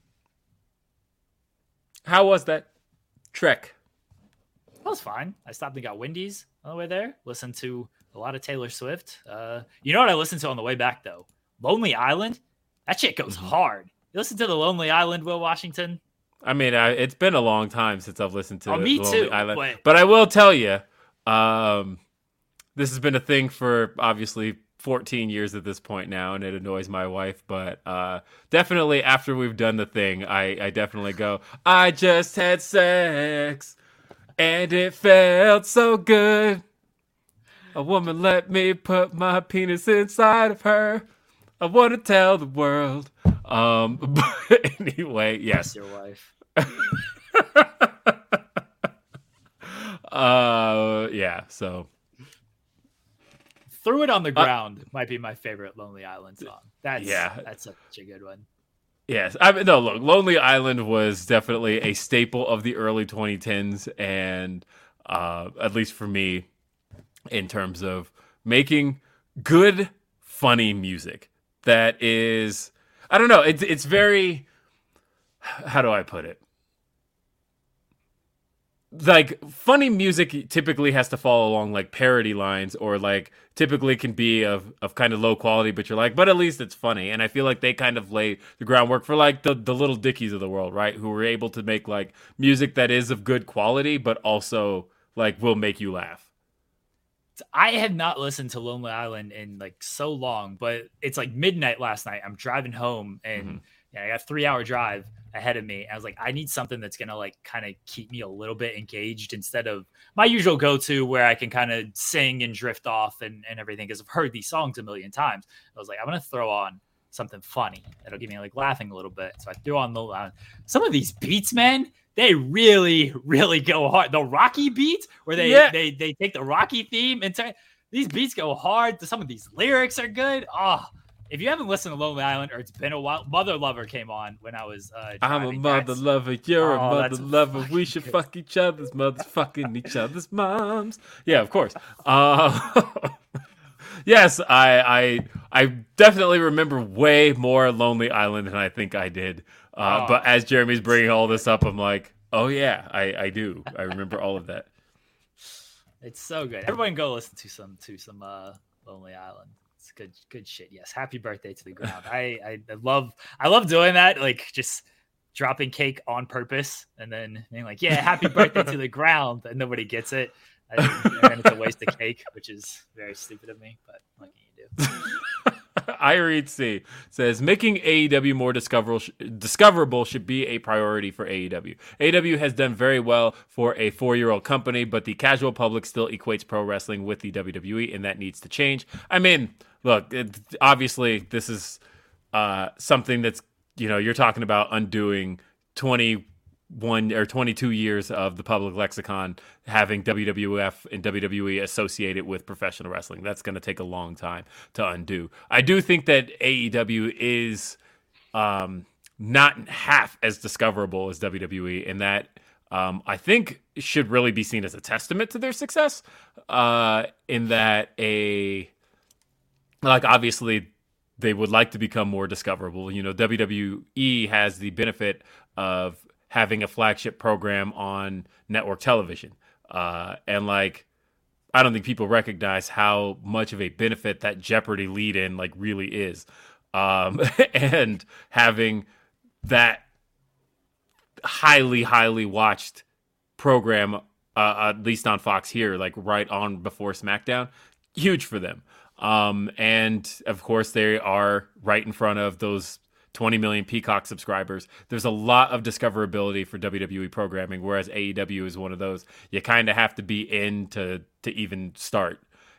How was that trek? That was fine. I stopped and got Wendy's on the way there. Listened to a lot of Taylor Swift. Uh, you know what I listened to on the way back, though? Lonely Island. That shit goes Mm-hmm. hard. You listen to the Lonely Island, Will Washington? I mean, I, it's been a long time since I've listened to Oh, me Lonely too, Island. but- But I will tell you, um, this has been a thing for obviously fourteen years at this point now, and it annoys my wife. But uh, definitely after we've done the thing, I, I definitely go, I just had sex, and it felt so good. A woman let me put my penis inside of her. I want to tell the world. Um, but anyway, yes. Your wife. uh, yeah, so. Threw It on the Ground might be my favorite Lonely Island song. That's Yeah. that's such a good one. Yes, I mean, no, look, Lonely Island was definitely a staple of the early twenty tens, and uh, at least for me, in terms of making good, funny music that is, I don't know, it's it's very, how do I put it? Like, funny music typically has to follow along like parody lines, or like typically can be of, of kind of low quality, but you're like, but at least it's funny. And I feel like they kind of lay the groundwork for like the, the Little Dickies of the world, right? Who were able to make like music that is of good quality, but also like will make you laugh. I had not listened to Lonely Island in like so long, but it's like midnight last night. I'm driving home and Mm-hmm. yeah, I got a three hour drive ahead of me. I was like, I need something that's going to like kind of keep me a little bit engaged instead of my usual go-to where I can kind of sing and drift off and, and everything. Cause I've heard these songs a million times. I was like, I'm going to throw on something funny that'll get me like laughing a little bit. So I threw on the, uh, some of these beats, man, they really, really go hard. The Rocky beats where they, Yeah. they, they take the Rocky theme and turn, these beats go hard. Some of these lyrics are good. Oh, if you haven't listened to Lonely Island, or it's been a while, Mother Lover came on when I was uh, I'm a driving. mother That's- lover, you're a Oh, mother that's lover. We fucking should good. fuck each other's mothers, fucking each other's moms. Yeah, of course. Uh, yes, I, I I definitely remember way more Lonely Island than I think I did. Uh, Oh. but as Jeremy's bringing all this up, I'm like, oh yeah, I, I do. I remember all of that. It's so good. Everyone go listen to some to some uh, Lonely Island. It's good good shit. Yes, happy birthday to the ground. I, I I love I love doing that. Like just dropping cake on purpose and then being like, yeah, happy birthday to the ground, and nobody gets it. I, and then it's a waste of cake, which is very stupid of me. But what can you do? I read C says making A E W more discoverable discoverable should be a priority for A E W. A E W has done very well for a four-year-old company, but the casual public still equates pro wrestling with the W W E, and that needs to change. I mean, look, it, obviously this is uh, something that's, you know, you're talking about undoing twenty-one or twenty-two years of the public lexicon having W W F and W W E associated with professional wrestling. That's going to take a long time to undo. I do think that A E W is um, not half as discoverable as W W E, and that um, I think should really be seen as a testament to their success, uh, in that a like obviously they would like to become more discoverable. You know, W W E has the benefit of having a flagship program on network television. Uh, and like, I don't think people recognize how much of a benefit that Jeopardy lead in like really is. Um, and having that highly, highly watched program, uh, at least on Fox here, like right on before SmackDown, huge for them. Um, and of course they are right in front of those twenty million Peacock subscribers. There's a lot of discoverability for W W E programming, whereas A E W is one of those you kind of have to be in to, to even start.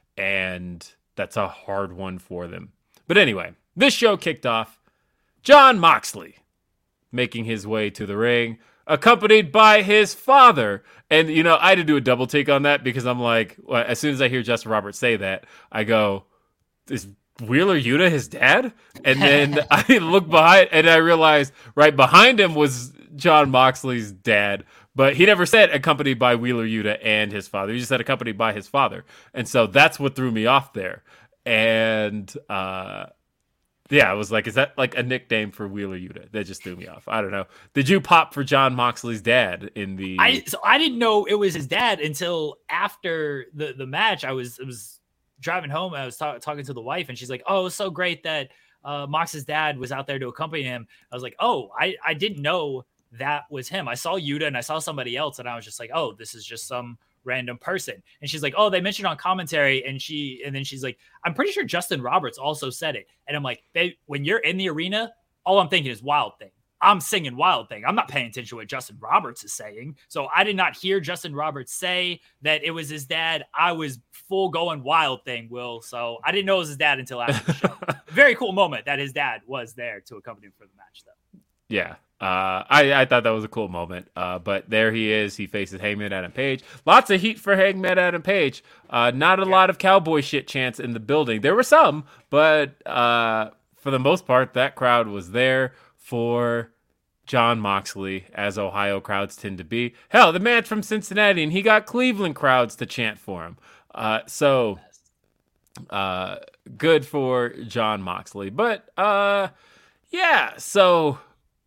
And that's a hard one for them. But anyway, this show kicked off. Jon Moxley making his way to the ring, accompanied by his father. And, you know, I had to do a double take on that because I'm like, well, as soon as I hear Justin Roberts say that, I go, is Wheeler Yuta his dad? And then I look behind and I realized right behind him was Jon Moxley's dad, but he never said accompanied by Wheeler Yuta and his father. He just said accompanied by his father. And so that's what threw me off there. And, uh, yeah, I was like, is that like a nickname for Wheeler Yuta? That just threw me off. I don't know. Did you pop for Jon Moxley's dad in the? I so I didn't know it was his dad until after the, the match. I was I was driving home. And I was ta- talking to the wife, and she's like, "Oh, it was so great that uh, Mox's dad was out there to accompany him." I was like, "Oh, I I didn't know that was him. I saw Yuta and I saw somebody else, and I was just like, oh, this is just some random person." And she's like, oh, they mentioned on commentary, and she and then she's like, I'm pretty sure Justin Roberts also said it. And I'm like, babe, when you're in the arena, all I'm thinking is Wild Thing. I'm singing Wild Thing. I'm not paying attention to what Justin Roberts is saying. So I did not hear Justin Roberts say that it was his dad. I was full going Wild Thing, Will. So I didn't know it was his dad until after the show. Very cool moment that his dad was there to accompany him for the match, though. Yeah. Uh, I, I thought that was a cool moment, uh, but there he is. He faces Hangman Adam Page. Lots of heat for Hangman Adam Page. Uh, not a yeah. lot of cowboy shit chants in the building. There were some, but uh, for the most part, that crowd was there for Jon Moxley, as Ohio crowds tend to be. Hell, the man's from Cincinnati, and he got Cleveland crowds to chant for him. Uh, so uh, good for Jon Moxley. But uh, yeah, so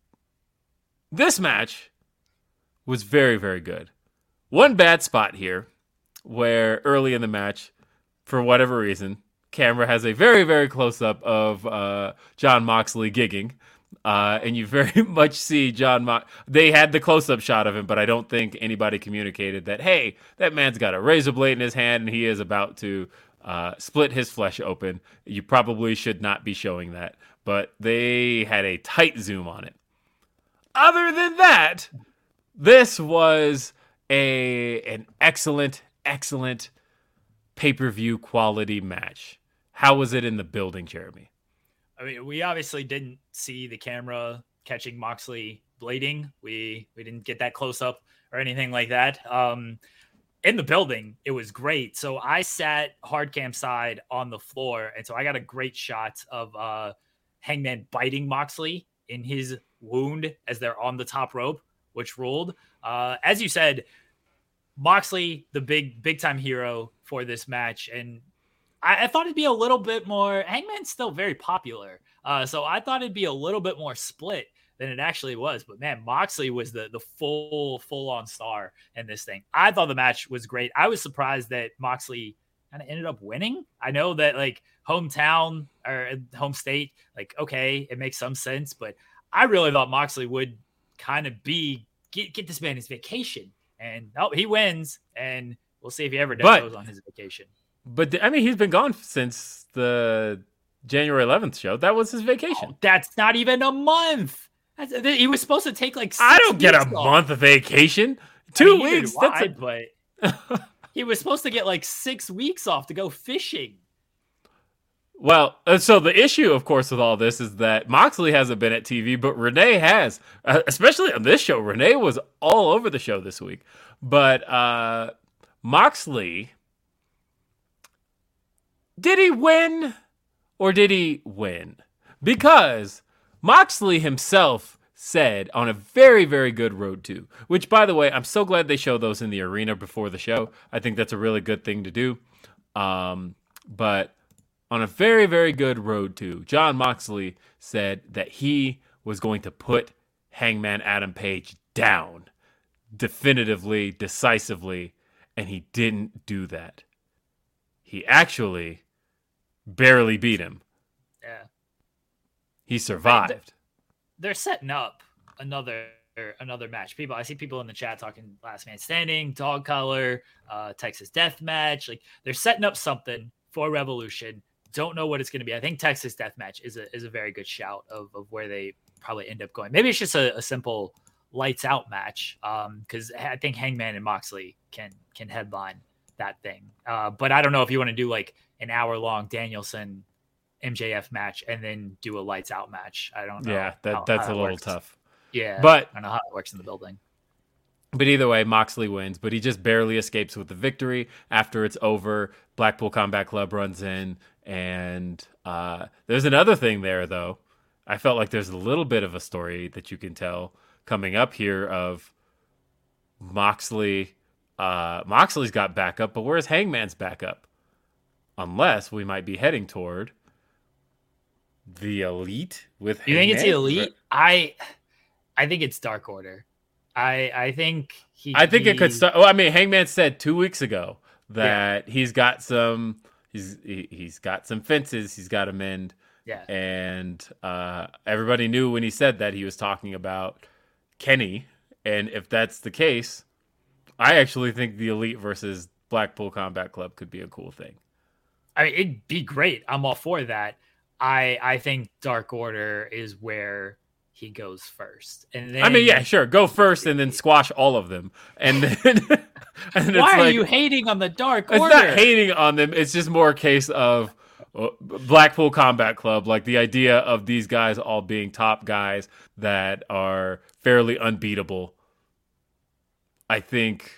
this match was very, very good. One bad spot here where early in the match, for whatever reason, camera has a very, very close-up of uh, Jon Moxley gigging. Uh, and you very much see John Mo- they had the close-up shot of him, but I don't think anybody communicated that, hey, that man's got a razor blade in his hand and he is about to uh, split his flesh open. You probably should not be showing that, but they had a tight zoom on it. Other than that, this was a an excellent, excellent pay-per-view quality match. How was it in the building, Jeremy? I mean, we obviously didn't see the camera catching Moxley blading. We we didn't get that close up or anything like that. Um, in the building, it was great. So I sat hard cam side on the floor, and so I got a great shot of uh, Hangman biting Moxley in his wound as they're on the top rope, which ruled. Uh, as you said, Moxley, the big big time hero for this match, and I, I thought it'd be a little bit more. Hangman's still very popular, uh, so I thought it'd be a little bit more split than it actually was. But man, Moxley was the the full full on star in this thing. I thought the match was great. I was surprised that Moxley kind of ended up winning. I know that like hometown or home state, like okay, it makes some sense, but I really thought Moxley would kind of be get get this man his vacation, and oh, he wins, and we'll see if he ever does but, goes on his vacation. But I mean, he's been gone since the January eleventh show. That was his vacation. Oh, that's not even a month. That's, he was supposed to take like. Six I don't get a off. month of vacation. Two I mean, weeks. Why, that's a... but he was supposed to get like six weeks off to go fishing. Well, so the issue, of course, with all this is that Moxley hasn't been at T V, but Renee has, uh, especially on this show. Renee was all over the show this week. But uh, Moxley, did he win or did he win? Because Moxley himself said on a very, very good road to, which, by the way, I'm so glad they show those in the arena before the show. I think that's a really good thing to do. Um, but on a very, very good road to, Jon Moxley said that he was going to put Hangman Adam Page down definitively, decisively, and he didn't do that. he actually barely beat him. Yeah. He survived. They're setting up another another match. People, I see people in the chat talking last man standing, dog collar, uh, Texas death match. Like they're setting up something for Revolution. Don't know what it's going to be. I think Texas death match is a is a very good shout of, of where they probably end up going. Maybe it's just a, a simple lights out match. Um, because I think Hangman and Moxley can can headline that thing. Uh, but I don't know if you want to do like an hour long Danielson M J F match and then do a lights out match. I don't know. Yeah, that how, that's how a that little works. tough. Yeah, but I don't know how it works in the building. But either way, Moxley wins, but he just barely escapes with the victory. After it's over, Blackpool Combat Club runs in, and uh, there's another thing there, though. I felt like there's a little bit of a story that you can tell coming up here of Moxley. Uh, Moxley's got backup, but where's Hangman's backup? Unless we might be heading toward the Elite with You Hangman? think it's the Elite? I I think it's Dark Order. I I think he. I think he, it could start. Well, I mean, Hangman said two weeks ago that yeah. he's got some. He's he, he's got some fences. He's got to mend. Yeah. And uh, everybody knew when he said that he was talking about Kenny. And if that's the case, I actually think the Elite versus Blackpool Combat Club could be a cool thing. I mean, it'd be great. I'm all for that. I I think Dark Order is where he goes first. And then, I mean, yeah, sure. Go first and then squash all of them. And then, and then why it's are like, you hating on the Dark Order? Order? It's not hating on them. It's just more a case of uh, Blackpool Combat Club, like the idea of these guys all being top guys that are fairly unbeatable. I think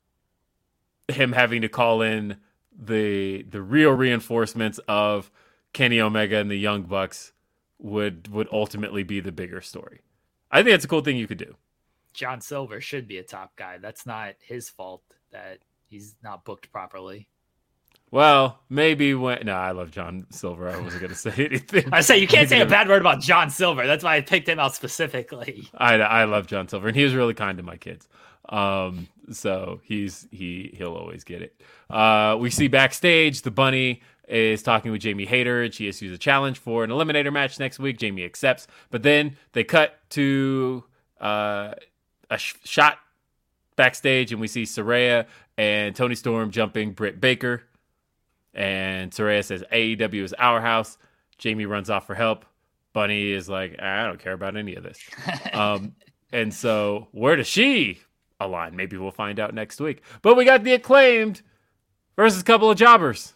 him having to call in the the real reinforcements of Kenny Omega and the Young Bucks would would ultimately be the bigger story. I think that's a cool thing you could do. John Silver should be a top guy. That's not his fault that he's not booked properly. Well, maybe when... No, I love John Silver. I wasn't going to say anything. I say you can't say a bad word about John Silver. That's why I picked him out specifically. I, I love John Silver, and he was really kind to my kids. Um, so he's he he'll always get it. Uh, we see backstage, the Bunny is talking with Jamie Hayter, and she issues a challenge for an eliminator match next week. Jamie accepts, but then they cut to uh, a sh- shot backstage, and we see Saraya and Toni Storm jumping Britt Baker. And Saraya says, A E W is our house. Jamie runs off for help. Bunny is like, I don't care about any of this. um, and so where does she align? Maybe we'll find out next week. But we got the Acclaimed versus a couple of jobbers.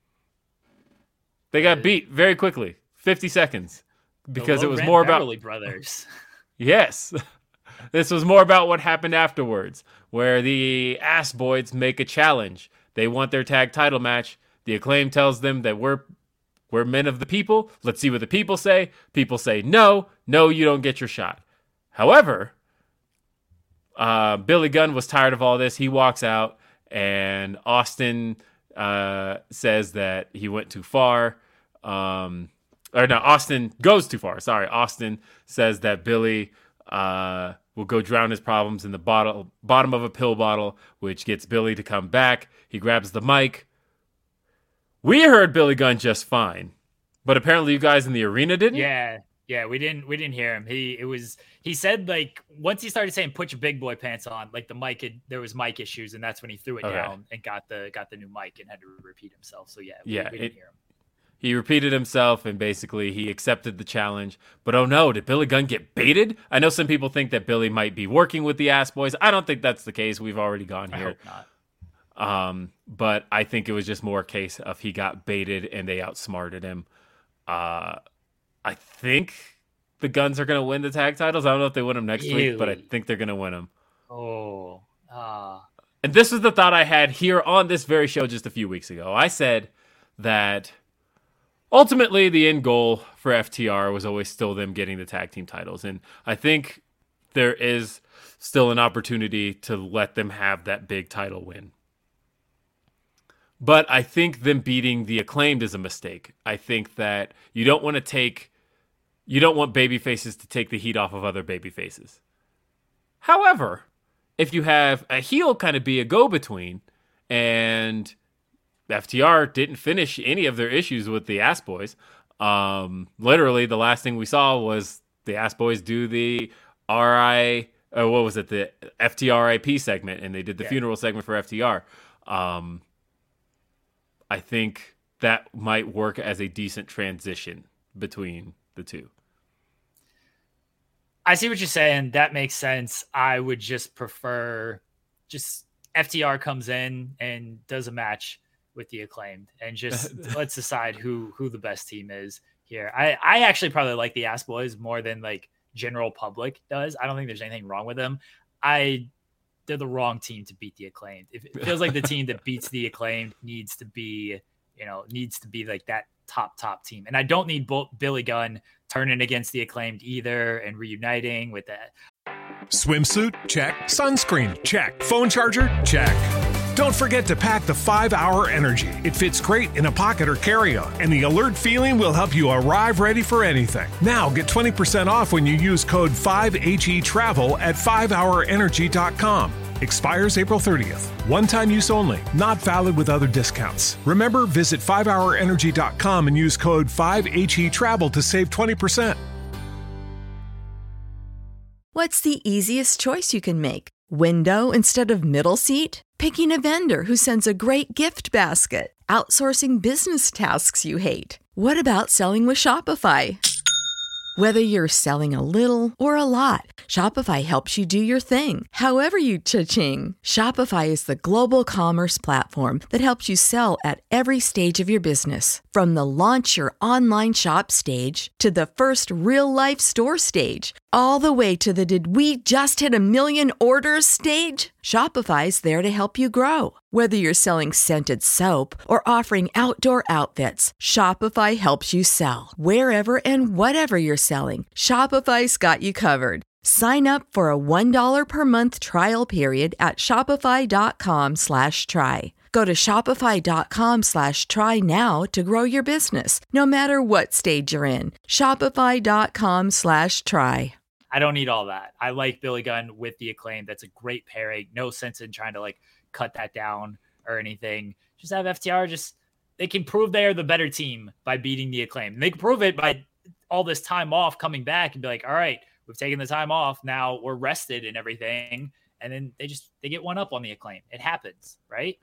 They got beat very quickly, fifty seconds, because it was more about Beverly Brothers. Yes. This was more about what happened afterwards, where the Ass Boys make a challenge. They want their tag title match. The Acclaim tells them that we're we're men of the people. Let's see what the people say. People say, no, no, you don't get your shot. However, uh, Billy Gunn was tired of all this. He walks out, and Austin uh, says that he went too far. Um, or no, Austin goes too far. Sorry, Austin says that Billy uh, will go drown his problems in the bottle, bottom of a pill bottle, which gets Billy to come back. He grabs the mic. We heard Billy Gunn just fine, but apparently you guys in the arena didn't? Yeah, yeah, we didn't we didn't hear him. He it was he said like once he started saying put your big boy pants on, like the mic had, there was mic issues, and that's when he threw it Okay. down and got the got the new mic and had to repeat himself. So yeah, we, Yeah, we didn't it- hear him. He repeated himself, and basically he accepted the challenge. But oh no, did Billy Gunn get baited? I know some people think that Billy might be working with the Ass Boys. I don't think that's the case. We've already gone I here. hope not. Um, but I think it was just more a case of he got baited and they outsmarted him. Uh, I think the Guns are going to win the tag titles. I don't know if they win them next week, but I Really? think they're going to win them. Oh, ah, And this was the thought I had here on this very show just a few weeks ago. I said that ultimately the end goal for F T R was always still them getting the tag team titles. And I think there is still an opportunity to let them have that big title win. But I think them beating the Acclaimed is a mistake. I think that you don't want to take, you don't want baby faces to take the heat off of other baby faces. However, if you have a heel kind of be a go-between and F T R didn't finish any of their issues with the Ass Boys. Um, literally, the last thing we saw was the Ass Boys do the R I, uh, what was it, the F T R I P segment, and they did the yeah. funeral segment for F T R. Um, I think that might work as a decent transition between the two. I see what you're saying. That makes sense. I would just prefer just F T R comes in and does a match with the Acclaimed and just let's decide who who the best team is here. I, I actually probably like the Ass Boys more than like general public does. I don't think there's anything wrong with them. I they're the wrong team to beat the Acclaimed. It feels like the team that beats the Acclaimed needs to be, you know, needs to be like that top, top team. And I don't need Bo- Billy Gunn turning against the Acclaimed either and reuniting with that. Swimsuit? Check. Sunscreen? Check. Phone charger? Check. Don't forget to pack the five hour Energy. It fits great in a pocket or carry-on, and the alert feeling will help you arrive ready for anything. Now get twenty percent off when you use code five H E travel at five hour energy dot com. Expires April thirtieth. One-time use only. Not valid with other discounts. Remember, visit five hour energy dot com and use code five H E travel to save twenty percent. What's the easiest choice you can make? Window instead of middle seat? Picking a vendor who sends a great gift basket? Outsourcing business tasks you hate? What about selling with Shopify? Whether you're selling a little or a lot, Shopify helps you do your thing, however you cha-ching. Shopify is the global commerce platform that helps you sell at every stage of your business. From the launch your online shop stage to the first real-life store stage, all the way to the did we just hit a million orders stage. Shopify's there to help you grow. Whether you're selling scented soap or offering outdoor outfits, Shopify helps you sell. Wherever and whatever you're selling, Shopify's got you covered. Sign up for a one dollar per month trial period at shopify.com slash try. Go to shopify.com slash try now to grow your business, no matter what stage you're in. Shopify.com slash try. I don't need all that. I like Billy Gunn with the Acclaim. That's a great pairing. No sense in trying to like cut that down or anything. Just have F T R. Just they can prove they are the better team by beating the Acclaim. They can prove it by all this time off coming back and be like, all right, we've taken the time off. Now we're rested and everything. And then they just they get one up on the Acclaim. It happens, right?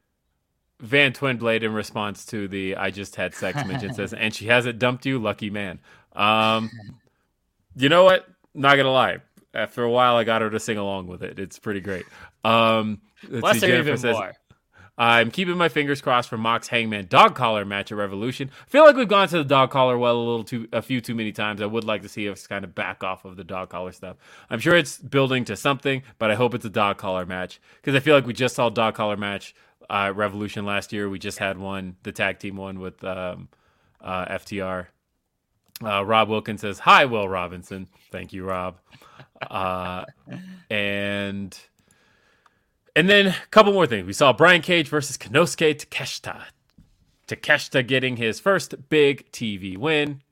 Van Twinblade in response to the I just had sex mention says, and she hasn't dumped you, lucky man. Um, you know what? Not gonna lie. After a while, I got her to sing along with it. It's pretty great. Um, let's see, Jennifer says, more. I'm keeping my fingers crossed for Mox Hangman dog collar match at Revolution. I feel like we've gone to the dog collar well a little too, a few too many times. I would like to see us kind of back off of the dog collar stuff. I'm sure it's building to something, but I hope it's a dog collar match because I feel like we just saw a dog collar match uh, at Revolution last year. We just had one, the tag team one with um, uh, F T R. Uh, Rob Wilkins says, hi, Will Robinson. Thank you, Rob. Uh, and and then a couple more things. We saw Brian Cage versus Konosuke Takeshita. Takeshita getting his first big T V win.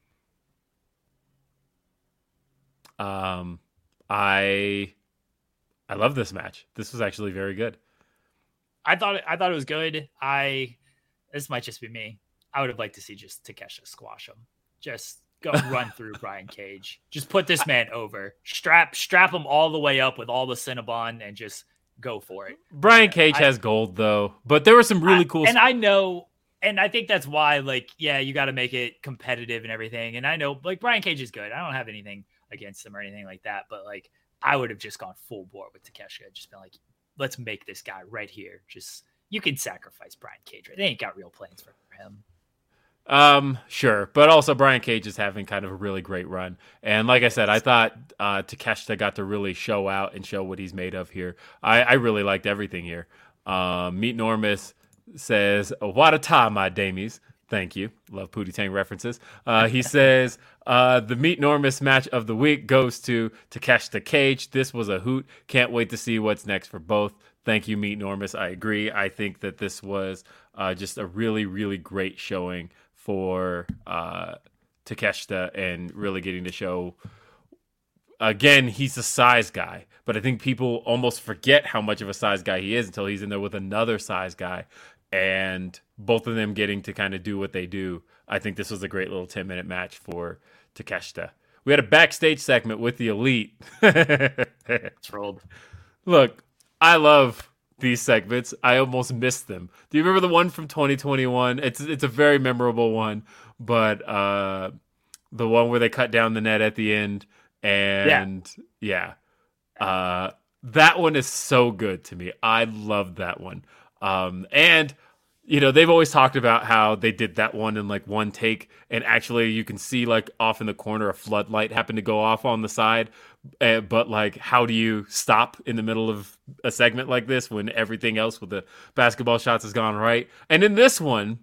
Um, I I love this match. This was actually very good. I thought it, I thought it was good. I this might just be me. I would have liked to see just Takeshita squash him. Just go run through Brian Cage. Just put this man over. Strap strap him all the way up with all the Cinnabon and just go for it. Brian Cage I, has gold though, but there were some really I, cool. And I know, and I think that's why, like, yeah, you got to make it competitive and everything. And I know, like, Brian Cage is good. I don't have anything against him or anything like that. But like, I would have just gone full bore with Takeshita. Just been like, let's make this guy right here. Just you can sacrifice Brian Cage. Right? They ain't got real plans for him. Um, sure. But also Brian Cage is having kind of a really great run. And like I said, I thought uh, Takeshita got to really show out and show what he's made of here. I, I really liked everything here. Um, Meet Normus says, what a time, my damies. Thank you. Love Pootie Tang references. Uh, he says, uh, the Meet Normus match of the week goes to Takeshita Cage. This was a hoot. Can't wait to see what's next for both. Thank you, Meet Normus. I agree. I think that this was uh, just a really, really great showing for uh, Takeshita and really getting to show, again, he's a size guy, but I think people almost forget how much of a size guy he is until he's in there with another size guy. and both of them getting to kind of do what they do. I think this was a great little ten minute match for Takeshita. We had a backstage segment with the Elite. It's rolled. Look, I love these segments. I almost missed them. Do you remember the one from twenty twenty-one? It's it's a very memorable one, but uh, the one where they cut down the net at the end, and yeah, yeah uh, that one is so good to me. I love that one. Um, and you know, they've always talked about how they did that one in like one take, and actually you can see like off in the corner a floodlight happened to go off on the side. Uh, but like, how do you stop in the middle of a segment like this when everything else with the basketball shots has gone right? And in this one,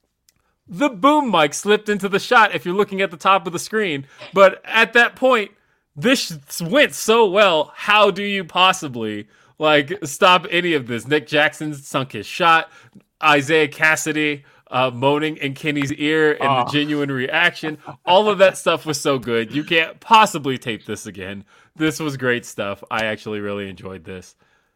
the boom mic slipped into the shot if you're looking at the top of the screen. But at that point, this went so well. How do you possibly like stop any of this? Nick Jackson sunk his shot. Isaiah Cassidy uh, moaning in Kenny's ear and oh. the genuine reaction. All of that stuff was so good. You can't possibly tape this again. This was great stuff. I actually really enjoyed this.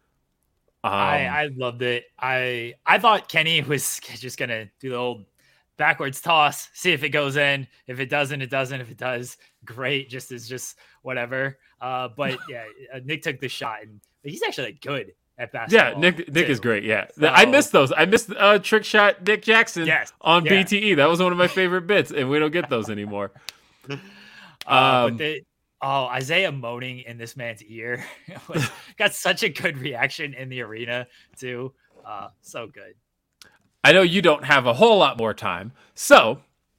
Um, I, I loved it. I I thought Kenny was just going to do the old backwards toss, see if it goes in. If it doesn't, it doesn't. If it does, great. Just as just whatever. Uh, but yeah, Nick took the shot, and he's actually like, good at basketball. Yeah, Nick Nick too. is great. Yeah, So, I missed those. I missed uh, trick shot Nick Jackson yes, on yeah. B T E. That was one of my favorite bits, and we don't get those anymore. Uh, um, but the, oh, Isaiah moaning in this man's ear was, got such a good reaction in the arena too. Uh, so good. I know you don't have a whole lot more time, so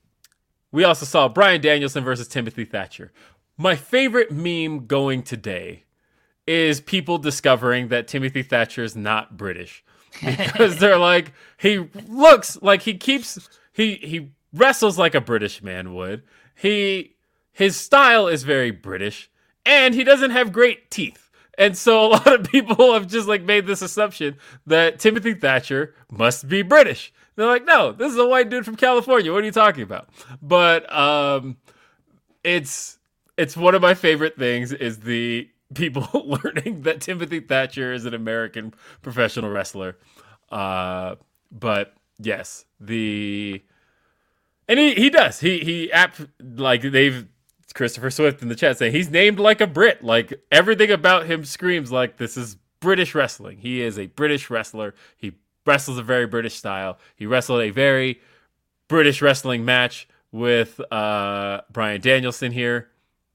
we also saw Bryan Danielson versus Timothy Thatcher. My favorite meme going today is people discovering that Timothy Thatcher is not British, because they're like, he looks like he keeps he he wrestles like a British man would. He his style is very British, and he doesn't have great teeth. And so a lot of people have just like made this assumption that Timothy Thatcher must be British. They're like, no, this is a white dude from California. What are you talking about? But um, it's it's one of my favorite things is the people learning that Timothy Thatcher is an American professional wrestler. Uh, but yes, the and he, he does. He he app like they've Christopher Swift in the chat saying he's named like a Brit. Like everything about him screams like this is British wrestling. He is a British wrestler. He wrestles a very British style. He wrestled a very British wrestling match with uh, Bryan Danielson here.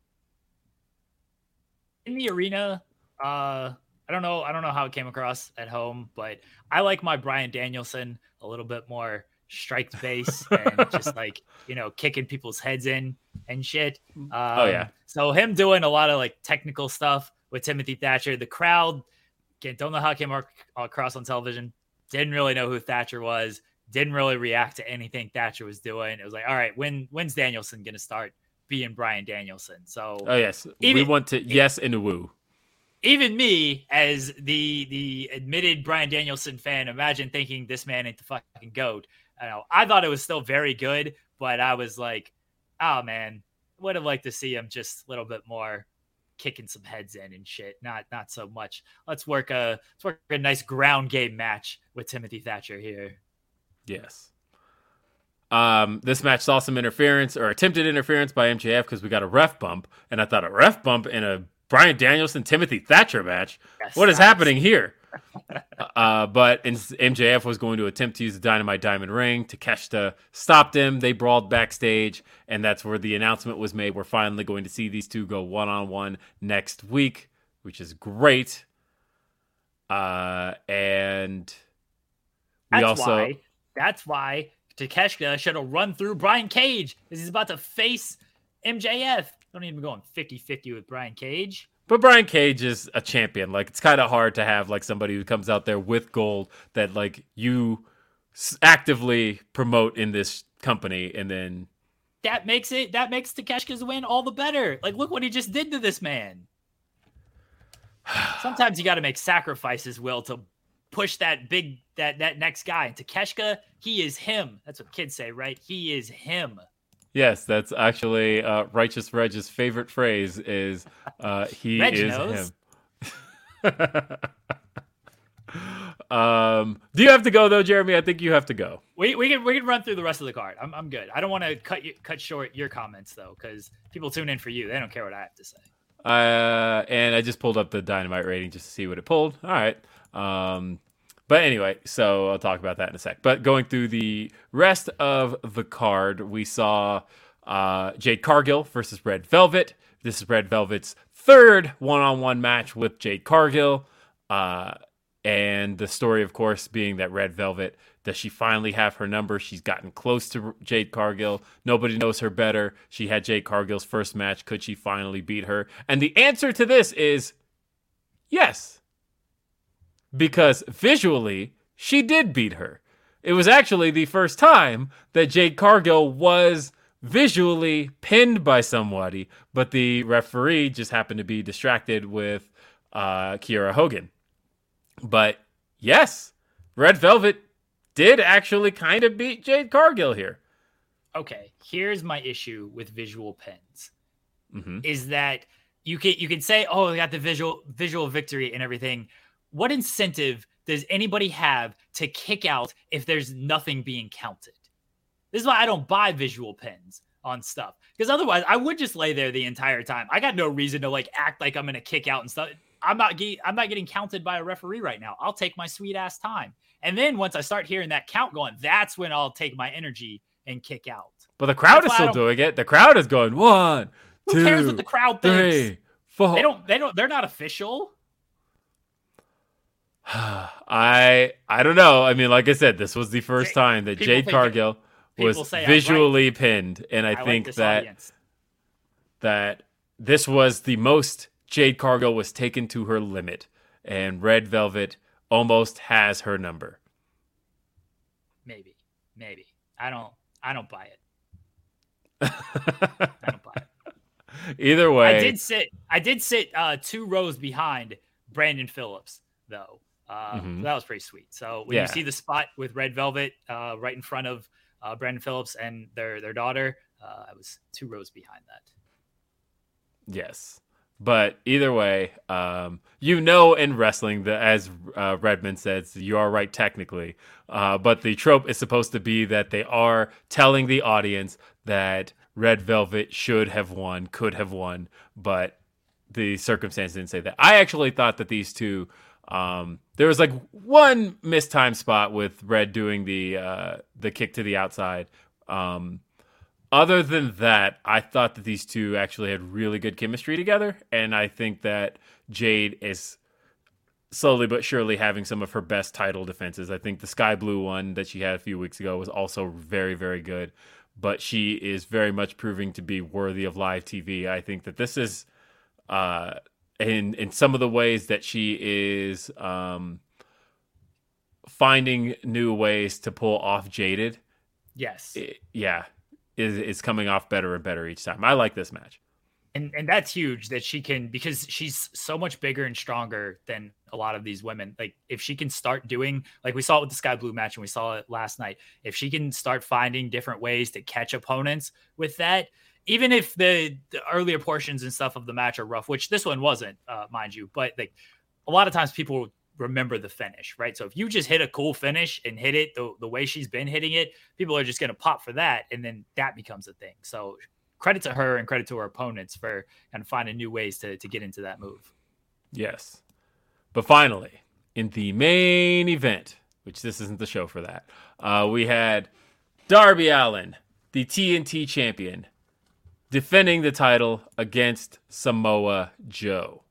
In the arena, uh, I don't know. I don't know how it came across at home, but I like my Bryan Danielson a little bit more striked base and just like, you know, kicking people's heads in and shit. Um, oh yeah. So him doing a lot of like technical stuff with Timothy Thatcher, the crowd, again, don't know how it came across on television. Didn't really know who Thatcher was. Didn't really react to anything Thatcher was doing. It was like, all right, when when's Danielson going to start being Bryan Danielson? So oh yes, even, we want to yes and woo. Even me, as the the admitted Bryan Danielson fan, imagine thinking this man ain't the fucking GOAT. I know I thought it was still very good, but I was like, oh man, would have liked to see him just a little bit more kicking some heads in and shit. Not not so much. Let's work a let's work a nice ground game match with Timothy Thatcher here. Yes. Um, this match saw some interference or attempted interference by M J F because we got a ref bump, and I thought a ref bump in a Bryan Danielson Timothy Thatcher match. Yes, what is nice. happening here? uh, but M J F was going to attempt to use the Dynamite Diamond Ring. Takeshita stopped him. They brawled backstage, and that's where the announcement was made. We're finally going to see these two go one-on-one next week, which is great. Uh, and we that's also... Why, that's why Takeshita should have run through Brian Cage, because he's about to face M J F. Don't even go on fifty-fifty with Brian Cage. But Brian Cage is a champion. Like, it's kind of hard to have like somebody who comes out there with gold that like you actively promote in this company, and then that makes it that makes Takeshita's win all the better. Like, look what he just did to this man. Sometimes you got to make sacrifices, Will, to push that big that that next guy. And Takeshita, he is him. That's what kids say, right? He is him. Yes, that's actually uh, Righteous Reg's favorite phrase is uh, he Reg is knows. him. Um, do you have to go though, Jeremy? I think you have to go. We we can we can run through the rest of the card. I'm I'm good. I don't want to cut you cut short your comments though, because people tune in for you. They don't care what I have to say. Uh, and I just pulled up the Dynamite rating just to see what it pulled. All right. Um, but anyway, so I'll talk about that in a sec. But going through the rest of the card, we saw uh, Jade Cargill versus Red Velvet. This is Red Velvet's third one-on-one match with Jade Cargill. Uh, and the story, of course, being that Red Velvet, does she finally have her number? She's gotten close to Jade Cargill. Nobody knows her better. She had Jade Cargill's first match. Could she finally beat her? And the answer to this is yes. Because visually, she did beat her. It was actually the first time that Jade Cargill was visually pinned by somebody, but the referee just happened to be distracted with uh, Kiera Hogan. But yes, Red Velvet did actually kind of beat Jade Cargill here. Okay, here's my issue with visual pins. Mm-hmm. Is that you can you can say, oh, they got the visual visual victory and everything. What incentive does anybody have to kick out if there's nothing being counted? This is why I don't buy visual pins on stuff, because otherwise I would just lay there the entire time. I got no reason to like act like I'm going to kick out and stuff. I'm not getting, I'm not getting counted by a referee right now. I'll take my sweet ass time. And then once I start hearing that count going, that's when I'll take my energy and kick out. But the crowd That's is why I still don't- doing it. The crowd is going one, Who two, cares what the crowd thinks? three, four. They don't, they don't, they're not official. I I don't know. I mean, like I said, this was the first Say- time that people Jade think- Cargill was people say I'm right. visually pinned, and I, I like think this that audience. that this was the most Jade Cargill was taken to her limit, and Red Velvet almost has her number. Maybe, maybe. I don't, I don't buy it. I don't buy it. Either way, I did sit. I did sit uh, two rows behind Brandon Phillips, though. Uh, Mhm. so that was pretty sweet. So when Yeah. you see the spot with Red Velvet uh, right in front of uh, Brandon Phillips and their their daughter, uh, I was two rows behind that. Yes. But either way, um, you know, in wrestling, that as uh, Redmond says, you are right technically. Uh, but the trope is supposed to be that they are telling the audience that Red Velvet should have won, could have won, but the circumstance didn't say that. I actually thought that these two, um, there was like one mistimed spot with Red doing the uh, the kick to the outside. Um, Other than that, I thought that these two actually had really good chemistry together, and I think that Jade is slowly but surely having some of her best title defenses. I think the Sky Blue one that she had a few weeks ago was also very, very good, but she is very much proving to be worthy of live T V. I think that this is, uh, in in some of the ways that she is um, finding new ways to pull off Jaded. Yes, It, yeah. Is, is coming off better and better each time. I like this match. and and that's huge that she can, because she's so much bigger and stronger than a lot of these women. Like if she can start doing, like we saw it with the Sky Blue match and we saw it last night, if she can start finding different ways to catch opponents with that, even if the, the earlier portions and stuff of the match are rough, which this one wasn't, uh, mind you, but like a lot of times people remember the finish, right? So if you just hit a cool finish and hit it the, the way she's been hitting it, people are just going to pop for that. And then that becomes a thing. So credit to her and credit to her opponents for kind of finding new ways to, to get into that move. Yes. But finally, in the main event, which this isn't the show for that, uh, we had Darby Allin, the T N T champion, defending the title against Samoa Joe.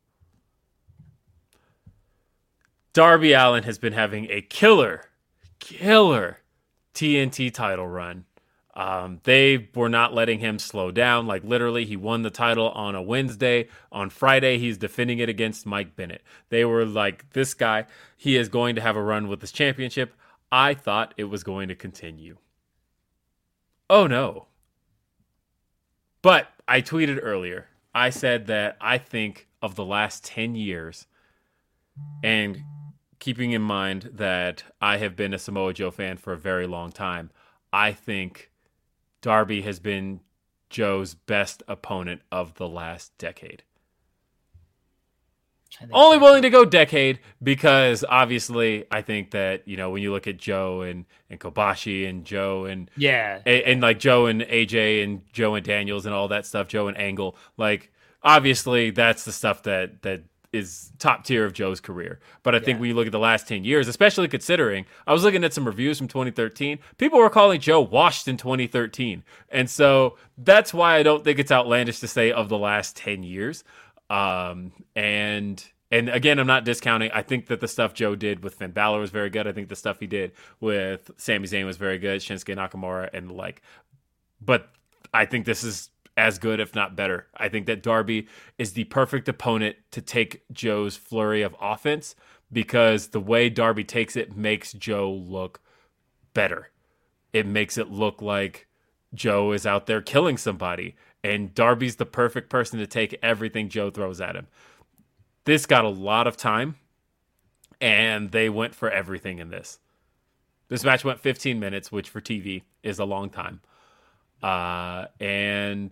Darby Allin has been having a killer, killer T N T title run. Um, they were not letting him slow down. Like literally, he won the title on a Wednesday. On Friday, he's defending it against Mike Bennett. They were like, this guy, he is going to have a run with this championship. I thought it was going to continue. Oh no. But I tweeted earlier. I said that I think of the last ten years, and keeping in mind that I have been a Samoa Joe fan for a very long time, I think Darby has been Joe's best opponent of the last decade. Only willing to go decade because obviously I think that, you know, when you look at Joe and, and Kobashi and Joe and yeah, and, and like Joe and A J and Joe and Daniels and all that stuff, Joe and Angle, like obviously that's the stuff that that is top tier of Joe's career. But I think yeah. when you look at the last ten years, especially considering I was looking at some reviews from twenty thirteen, people were calling Joe washed in twenty thirteen. And so that's why I don't think it's outlandish to say of the last ten years. Um, and, and again, I'm not discounting. I think that the stuff Joe did with Finn Balor was very good. I think the stuff he did with Sami Zayn was very good, Shinsuke Nakamura and the like, but I think this is as good, if not better. I think that Darby is the perfect opponent to take Joe's flurry of offense because the way Darby takes it makes Joe look better. It makes it look like Joe is out there killing somebody. And Darby's the perfect person to take everything Joe throws at him. This got a lot of time, and they went for everything in this. This match went fifteen minutes, which for T V is a long time. Uh, and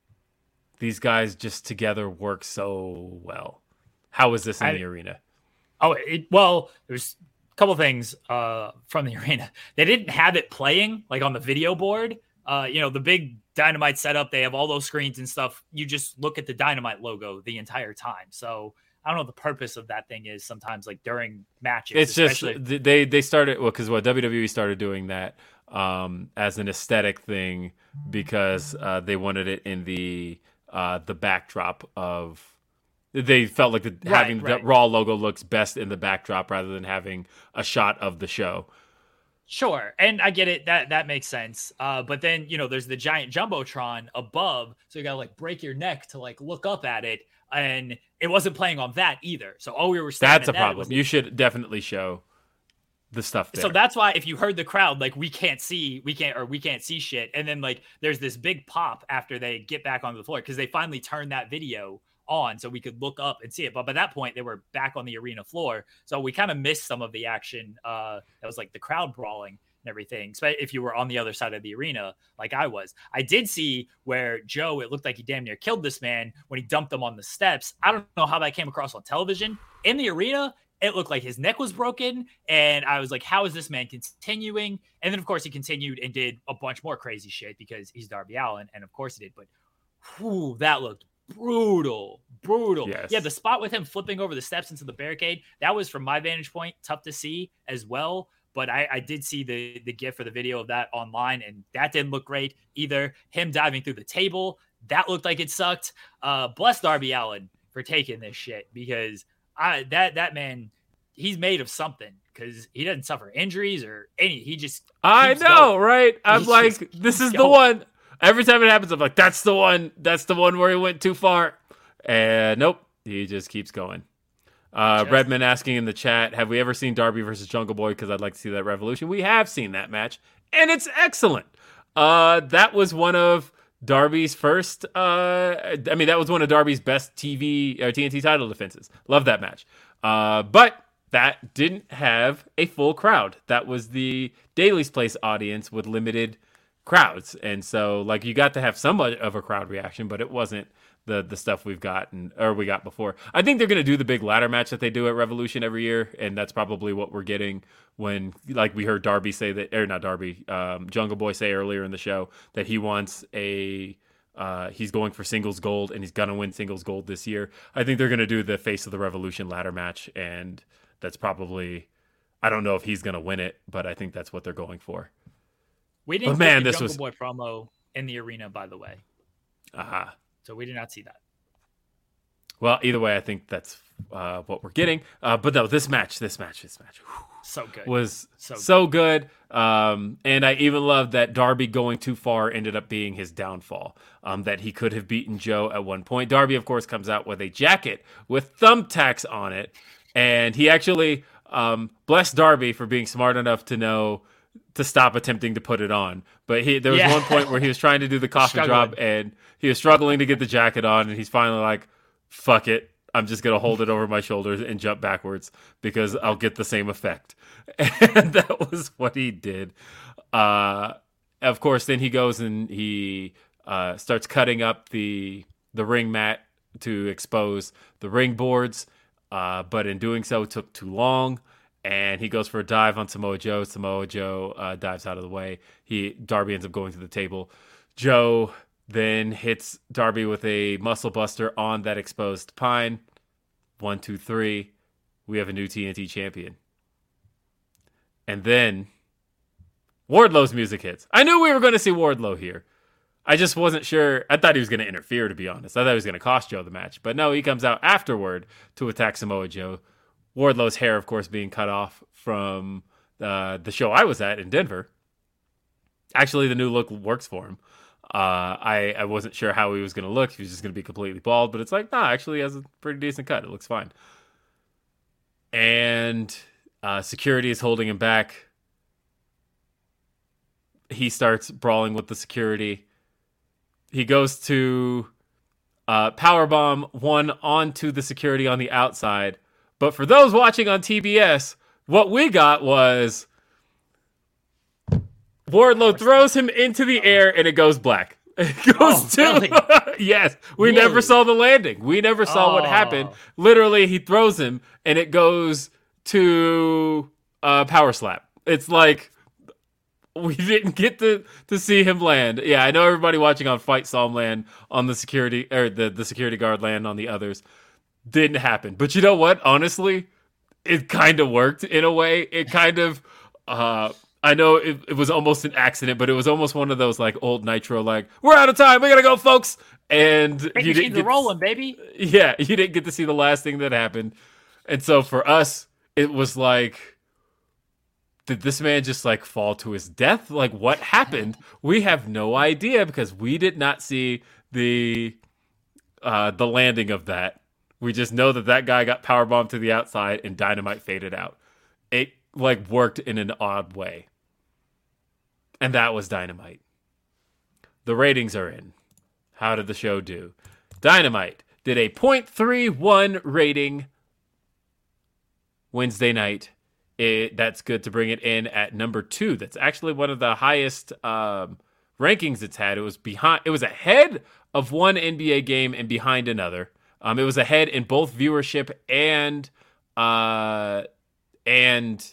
these guys just together work so well. How was this in I, the arena? Oh, it, well, there's a couple things uh, from the arena. They didn't have it playing like on the video board. Uh, you know, the big Dynamite setup, they have all those screens and stuff. You just look at the Dynamite logo the entire time. So I don't know what the purpose of that thing is sometimes, like during matches. It's especially. just, they, they started, well, because what W W E started doing that um, as an aesthetic thing because uh, they wanted it in the uh, the backdrop of, they felt like the, right, having right. the Raw logo looks best in the backdrop rather than having a shot of the show. Sure. And I get it. That that makes sense. Uh, but then, you know, there's the giant Jumbotron above. So you got to like break your neck to like look up at it. And it wasn't playing on that either. So all we were saying that's a that problem. Was, you should definitely show the stuff there. So that's why if you heard the crowd, like we can't see, we can't, or we can't see shit. And then like there's this big pop after they get back onto the floor because they finally turned that video on so we could look up and see it. But by that point, they were back on the arena floor. So we kind of missed some of the action. Uh, that was like the crowd brawling and everything. So if you were on the other side of the arena, like I was, I did see where Joe, it looked like he damn near killed this man when he dumped him on the steps. I don't know how that came across on television. In the arena, it looked like his neck was broken. And I was like, how is this man continuing? And then of course he continued and did a bunch more crazy shit because he's Darby Allin. And of course he did, but whew, that looked brutal, brutal. Yes. Yeah, the spot with him flipping over the steps into the barricade, that was from my vantage point tough to see as well. But I, I did see the the gif or the video of that online, and that didn't look great either. Him diving through the table, that looked like it sucked. Uh, bless Darby Allin for taking this shit because I that that man, he's made of something because he doesn't suffer injuries or any. He just I know, going. right? I'm He like, this is going. the one. Every time it happens, I'm like, that's the one. That's the one where he went too far. And nope, he just keeps going. Uh, just. Redman asking in the chat, have we ever seen Darby versus Jungle Boy? Because I'd like to see that Revolution. We have seen that match, and it's excellent. Uh, that was one of Darby's first. Uh, I mean, that was one of Darby's best T V or T N T title defenses. Love that match. Uh, but that didn't have a full crowd. That was the Daily's Place audience with limited crowds, and so like you got to have somewhat of a crowd reaction, but it wasn't the the stuff we've gotten or we got before. I think they're going to do the big ladder match that they do at Revolution every year, and that's probably what we're getting when, like we heard Darby say that, or not Darby, um, Jungle Boy say earlier in the show that he wants a uh, he's going for singles gold and he's going to win singles gold this year. I think they're going to do the Face of the Revolution ladder match, and that's probably, I don't know if he's going to win it, but I think that's what they're going for. We didn't but man, see the this Jungle was... Boy promo in the arena, by the way. Aha. Uh-huh. So we did not see that. Well, either way, I think that's uh, what we're getting. Uh, but no, this match, this match, this match whew, so good. was so, so good. Um, and I even love that Darby going too far ended up being his downfall. Um, that he could have beaten Joe at one point. Darby, of course, comes out with a jacket with thumbtacks on it. And he actually, um, bless Darby for being smart enough to know to stop attempting to put it on. But he, there was yeah. one point where he was trying to do the coffin drop and he was struggling to get the jacket on, and he's finally like, fuck it, I'm just going to hold it over my shoulders and jump backwards because I'll get the same effect. And that was what he did. Uh, of course, then he goes and he uh, starts cutting up the the ring mat to expose the ring boards. uh, but in doing so, it took too long. And he goes for a dive on Samoa Joe. Samoa Joe uh, dives out of the way. He Darby ends up going to the table. Joe then hits Darby with a muscle buster on that exposed pine. One, two, three. We have a new T N T champion. And then Wardlow's music hits. I knew we were going to see Wardlow here. I just wasn't sure. I thought he was going to interfere, to be honest. I thought he was going to cost Joe the match. But no, he comes out afterward to attack Samoa Joe. Wardlow's hair, of course, being cut off from uh, the show I was at in Denver. Actually, the new look works for him. Uh, I, I wasn't sure how he was going to look. He was just going to be completely bald. But it's like, nah, actually he has a pretty decent cut. It looks fine. And uh, security is holding him back. He starts brawling with the security. He goes to uh, powerbomb one onto the security on the outside. But for those watching on T B S, what we got was Wardlow throws him into the air and it goes black. It goes Oh, to really? yes. We Really? never saw the landing. We never saw what Oh. happened. Literally, he throws him and it goes to uh, power slap. It's like we didn't get to, to see him land. Yeah, I know everybody watching on Fight saw him land on the security or the, the security guard land on the others. Didn't happen. But you know what? Honestly, it kind of worked in a way. It kind of, uh, I know it, it was almost an accident, but it was almost one of those like old Nitro, like, we're out of time. We got to go, folks. And Big you didn't machines are get rolling, baby. yeah, you didn't get to see the last thing that happened. And so for us, it was like, did this man just like fall to his death? Like what happened? We have no idea because we did not see the uh, the landing of that. We just know that that guy got powerbombed to the outside and Dynamite faded out. It like worked in an odd way. And that was Dynamite. The ratings are in. How did the show do? Dynamite did a point three one rating Wednesday night. It, that's good to bring it in at number two. That's actually one of the highest um, rankings it's had. It was behind. It was ahead of one N B A game and behind another. Um, it was ahead in both viewership and uh, and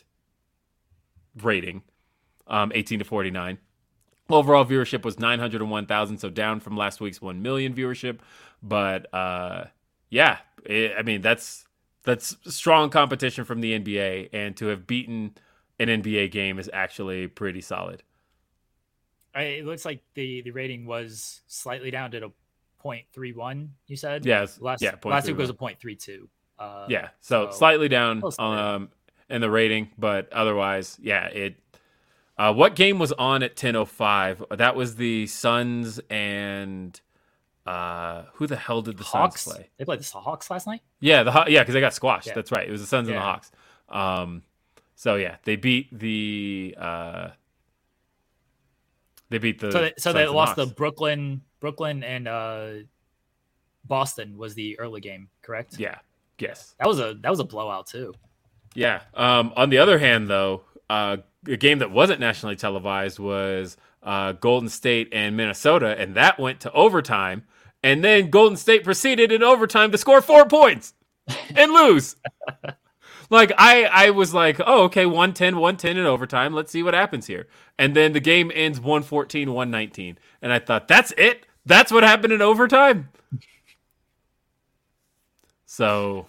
rating, um, eighteen to forty-nine. Overall viewership was nine hundred one thousand, so down from last week's one million viewership. But uh, yeah, it, I mean that's. That's strong competition from the N B A, and to have beaten an N B A game is actually pretty solid. I, it looks like the, the rating was slightly down to a point three one. You said, Yes, last yeah, last week was a point point three two. Uh, yeah, so, so slightly down close to um, in the rating, but otherwise, yeah. It. Uh, what game was on at ten oh five? That was the Suns and. Uh, who the hell did the Hawks Suns play? They played the Hawks last night. Yeah, the Haw- yeah, because they got squashed. Yeah. That's right. It was the Suns and the Yeah. Hawks. Um, so yeah, they beat the uh, they beat the So they, so Suns they and lost Hawks. to Brooklyn, Brooklyn and uh, Boston was the early game, correct? Yeah. Yes. That was a that was a blowout too. Yeah. Um, on the other hand, though, uh, a game that wasn't nationally televised was uh, Golden State and Minnesota, and that went to overtime. And then Golden State proceeded in overtime to score four points and lose. Like, I, I was like, oh, okay, one ten, one ten in overtime. Let's see what happens here. And then the game ends one fourteen, one nineteen. And I thought, that's it? That's what happened in overtime? So,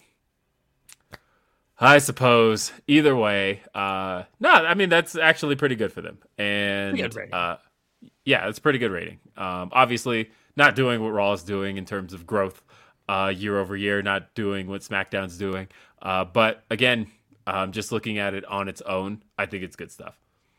I suppose, either way, uh, no, I mean, that's actually pretty good for them. And, Pretty good rating. uh, yeah, it's a pretty good rating. Um, obviously, not doing what Raw is doing in terms of growth uh, year over year, not doing what SmackDown's doing. Uh, but again, um, just looking at it on its own, I think it's good stuff.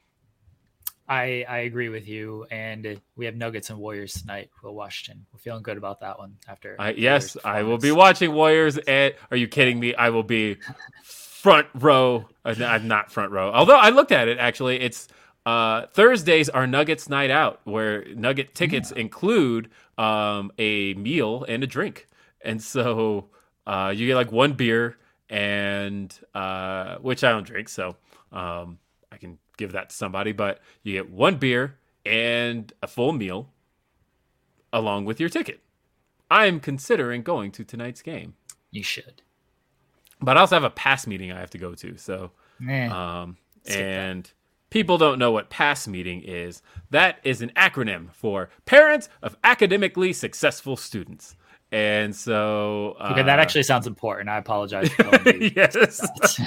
I I agree with you, and we have Nuggets and Warriors tonight for Washington. We're feeling good about that one after. I, the yes, Warriors' I will be performance. watching Warriors. At, are you kidding me? I will be front row. Uh, I'm not front row. Although I looked at it, actually, it's uh, Thursdays are Nuggets night out, where Nugget tickets Yeah. include um, a meal and a drink. And so uh, you get like one beer, and uh, which I don't drink, so um, I can give that to somebody. But you get one beer and a full meal along with your ticket. I'm considering going to tonight's game. You should. but I also have a PASS meeting I have to go to. So, Eh, um, and people don't know what PASS meeting is. That is an acronym for Parents of Academically Successful Students. And so... Uh, okay, that actually sounds important. I apologize for telling you. Yes.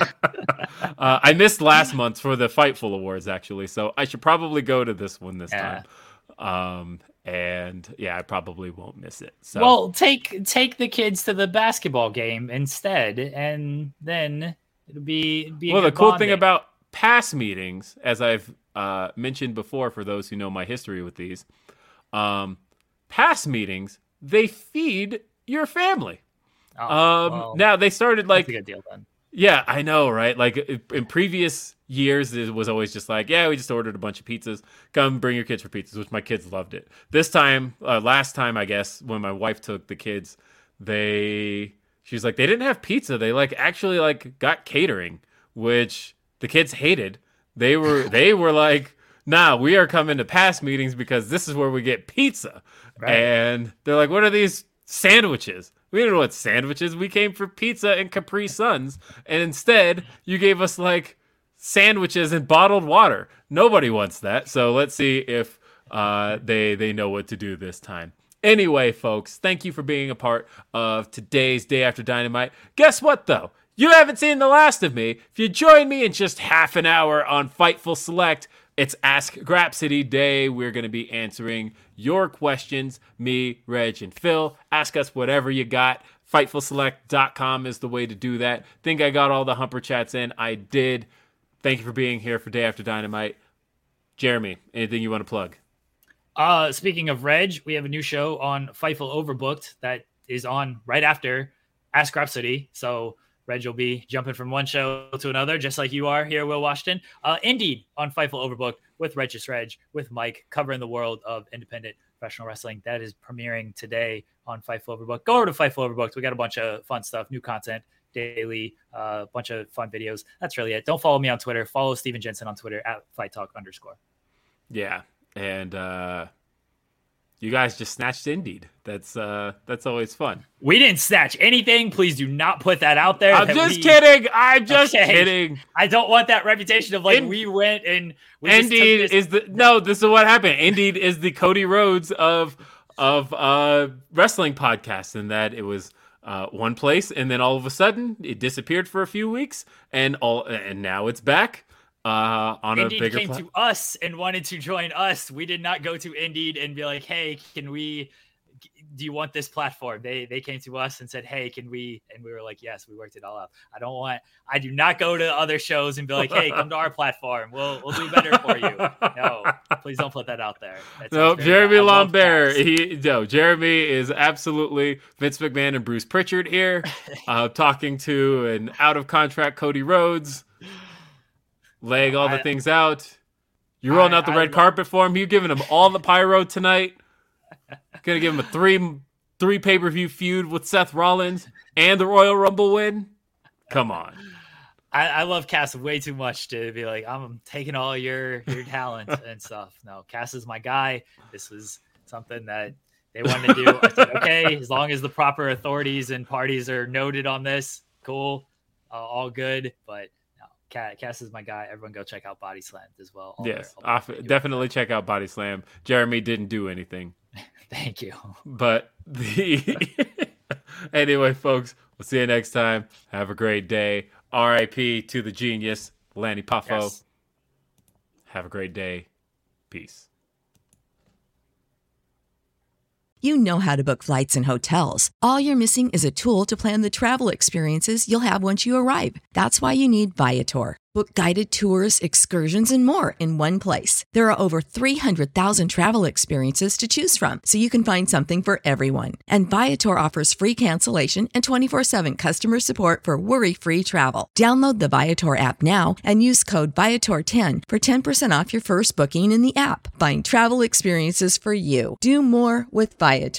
uh, I missed last month for the Fightful Awards, actually. So I should probably go to this one this Yeah. time. Um, and yeah, I probably won't miss it. So. Well, take take the kids to the basketball game instead, and then it'll be, it'll be a well, the good cool bonding. thing about PASS meetings, as I've uh, mentioned before for those who know my history with these, um, PASS meetings, they feed your family. Oh, um, well, now, they started like... that's a good deal then. Yeah, I know, right? Like in previous years, it was always just like, yeah, we just ordered a bunch of pizzas. Come bring your kids for pizzas, which my kids loved it. This time, uh, last time, I guess, when my wife took the kids, they, she was like, they didn't have pizza. They like actually like got catering, which the kids hated. They were, they were like, nah, we are coming to PASS meetings because this is where we get pizza. Right. And they're like, what are these sandwiches? We didn't know what sandwiches. We came for pizza and Capri Suns, and instead you gave us like sandwiches and bottled water. Nobody wants that. So let's see if uh, they they know what to do this time. Anyway, folks, thank you for being a part of today's Day After Dynamite. Guess what, though? You haven't seen the last of me. If you join me in just half an hour on Fightful Select, it's Ask Grapsity Day. We're going to be answering your questions, me, Reg, and Phil. Ask us whatever you got. Fightful Select dot com is the way to do that. Think I got all the Humper Chats in? I did. Thank you for being here for Day After Dynamite. Jeremy, anything you want to plug? Uh, speaking of Reg, we have a new show on Fightful Overbooked that is on right after Ask Grapsity. So Reg will be jumping from one show to another, just like you are here, Will Washington. Uh, Indeed on Fightful Overbooked with Regis Reg, with Mike, covering the world of independent professional wrestling. That is premiering today on Fightful Overbooked. Go over to Fightful Overbooked. We got a bunch of fun stuff, new content daily, a uh, bunch of fun videos. That's really it. Don't follow me on Twitter. Follow Steven Jensen on Twitter at Fight Talk underscore. Yeah, and uh, you guys just snatched Indeed. That's uh, that's always fun. We didn't snatch anything. Please do not put that out there. I'm just we... kidding. I'm just Okay. kidding. I don't want that reputation of like In- we went and we just took Indeed this- is the no. This is what happened. Indeed is the Cody Rhodes of of uh, wrestling podcasts, in that it was uh, one place, and then all of a sudden it disappeared for a few weeks, and all and now it's back uh, on Indeed a bigger came pla- to us and wanted to join us. We did not go to Indeed and be like, "Hey, can we? Do you want this platform?" They they came to us and said, "Hey, can we?" And we were like, "Yes." We worked it all out. I don't want. I do not go to other shows and be like, "Hey, come to our platform. We'll we'll do better for you." No, please don't put that out there. That No, sounds very Jeremy bad. I love Lambert. Cass. He no, Jeremy is absolutely Vince McMahon and Bruce Pritchard here, uh, talking to an out of contract Cody Rhodes, laying all the I- things out. You're rolling I- out the I red lo- carpet for him. You giving him all the pyro tonight. Gonna give him a three three pay per view feud with Seth Rollins and the Royal Rumble win. Come on. I, I love Cass way too much to be like, I'm taking all your your talent and stuff. No, Cass is my guy. This was something that they wanted to do. I said, okay, as long as the proper authorities and parties are noted on this, cool, uh, all good. But no, Cass, Cass is my guy. Everyone go check out Body Slammed as well. All Yes, their- all off, their- definitely check out Body Slam. Jeremy didn't do anything. Thank you. But the anyway, folks, we'll see you next time. Have a great day. R I P to the genius, Lanny Poffo. Yes. Have a great day. Peace. You know how to book flights and hotels. All you're missing is a tool to plan the travel experiences you'll have once you arrive. That's why you need Viator. Book guided tours, excursions, and more in one place. There are over three hundred thousand travel experiences to choose from, so you can find something for everyone. And Viator offers free cancellation and twenty-four seven customer support for worry-free travel. Download the Viator app now and use code Viator ten for ten percent off your first booking in the app. Find travel experiences for you. Do more with Viator.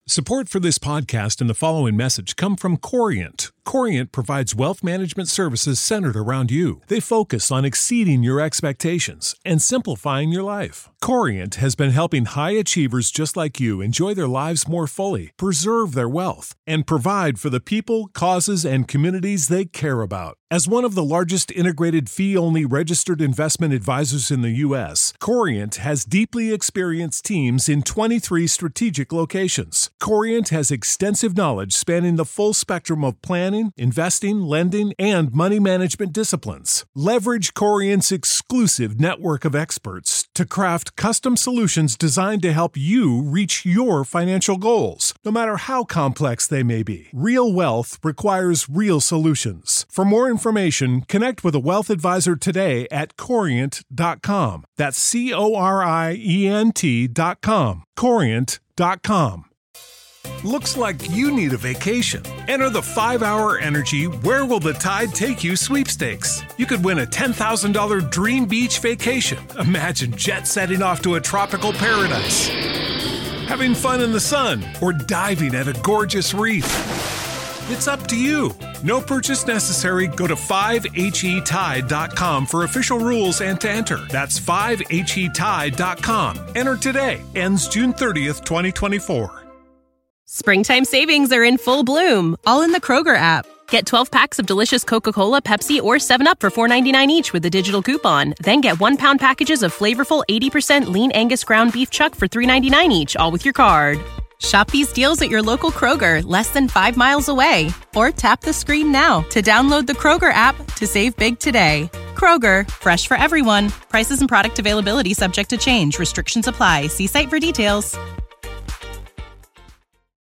Support for this podcast and the following message come from Corient. Corient provides wealth management services centered around you. They focus on exceeding your expectations and simplifying your life. Corient has been helping high achievers just like you enjoy their lives more fully, preserve their wealth, and provide for the people, causes, and communities they care about. As one of the largest integrated fee-only registered investment advisors in the U S, Corient has deeply experienced teams in twenty-three strategic locations. Corient has extensive knowledge spanning the full spectrum of planning, investing, lending, and money management disciplines. Leverage Corient's exclusive network of experts to craft custom solutions designed to help you reach your financial goals, no matter how complex they may be. Real wealth requires real solutions. For more information, connect with a wealth advisor today at corient dot com. That's C O R I E N T dot com. corient dot com. Looks like you need a vacation. Enter the five hour Energy Where Will the Tide Take You sweepstakes. You could win a ten thousand dollars dream beach vacation. Imagine jet setting off to a tropical paradise, having fun in the sun, or diving at a gorgeous reef. It's up to you. No purchase necessary. Go to five H E tide dot com for official rules and to enter. That's five H E tide dot com. Enter today. Ends June thirtieth, twenty twenty-four. Springtime savings are in full bloom, all in the Kroger app. Get twelve packs of delicious Coca-Cola, Pepsi, or seven up for four ninety-nine each with a digital coupon. Then get one-pound packages of flavorful eighty percent lean Angus ground beef chuck for three ninety-nine each, all with your card. Shop these deals at your local Kroger, less than five miles away. Or tap the screen now to download the Kroger app to save big today. Kroger, fresh for everyone. Prices and product availability subject to change. Restrictions apply. See site for details.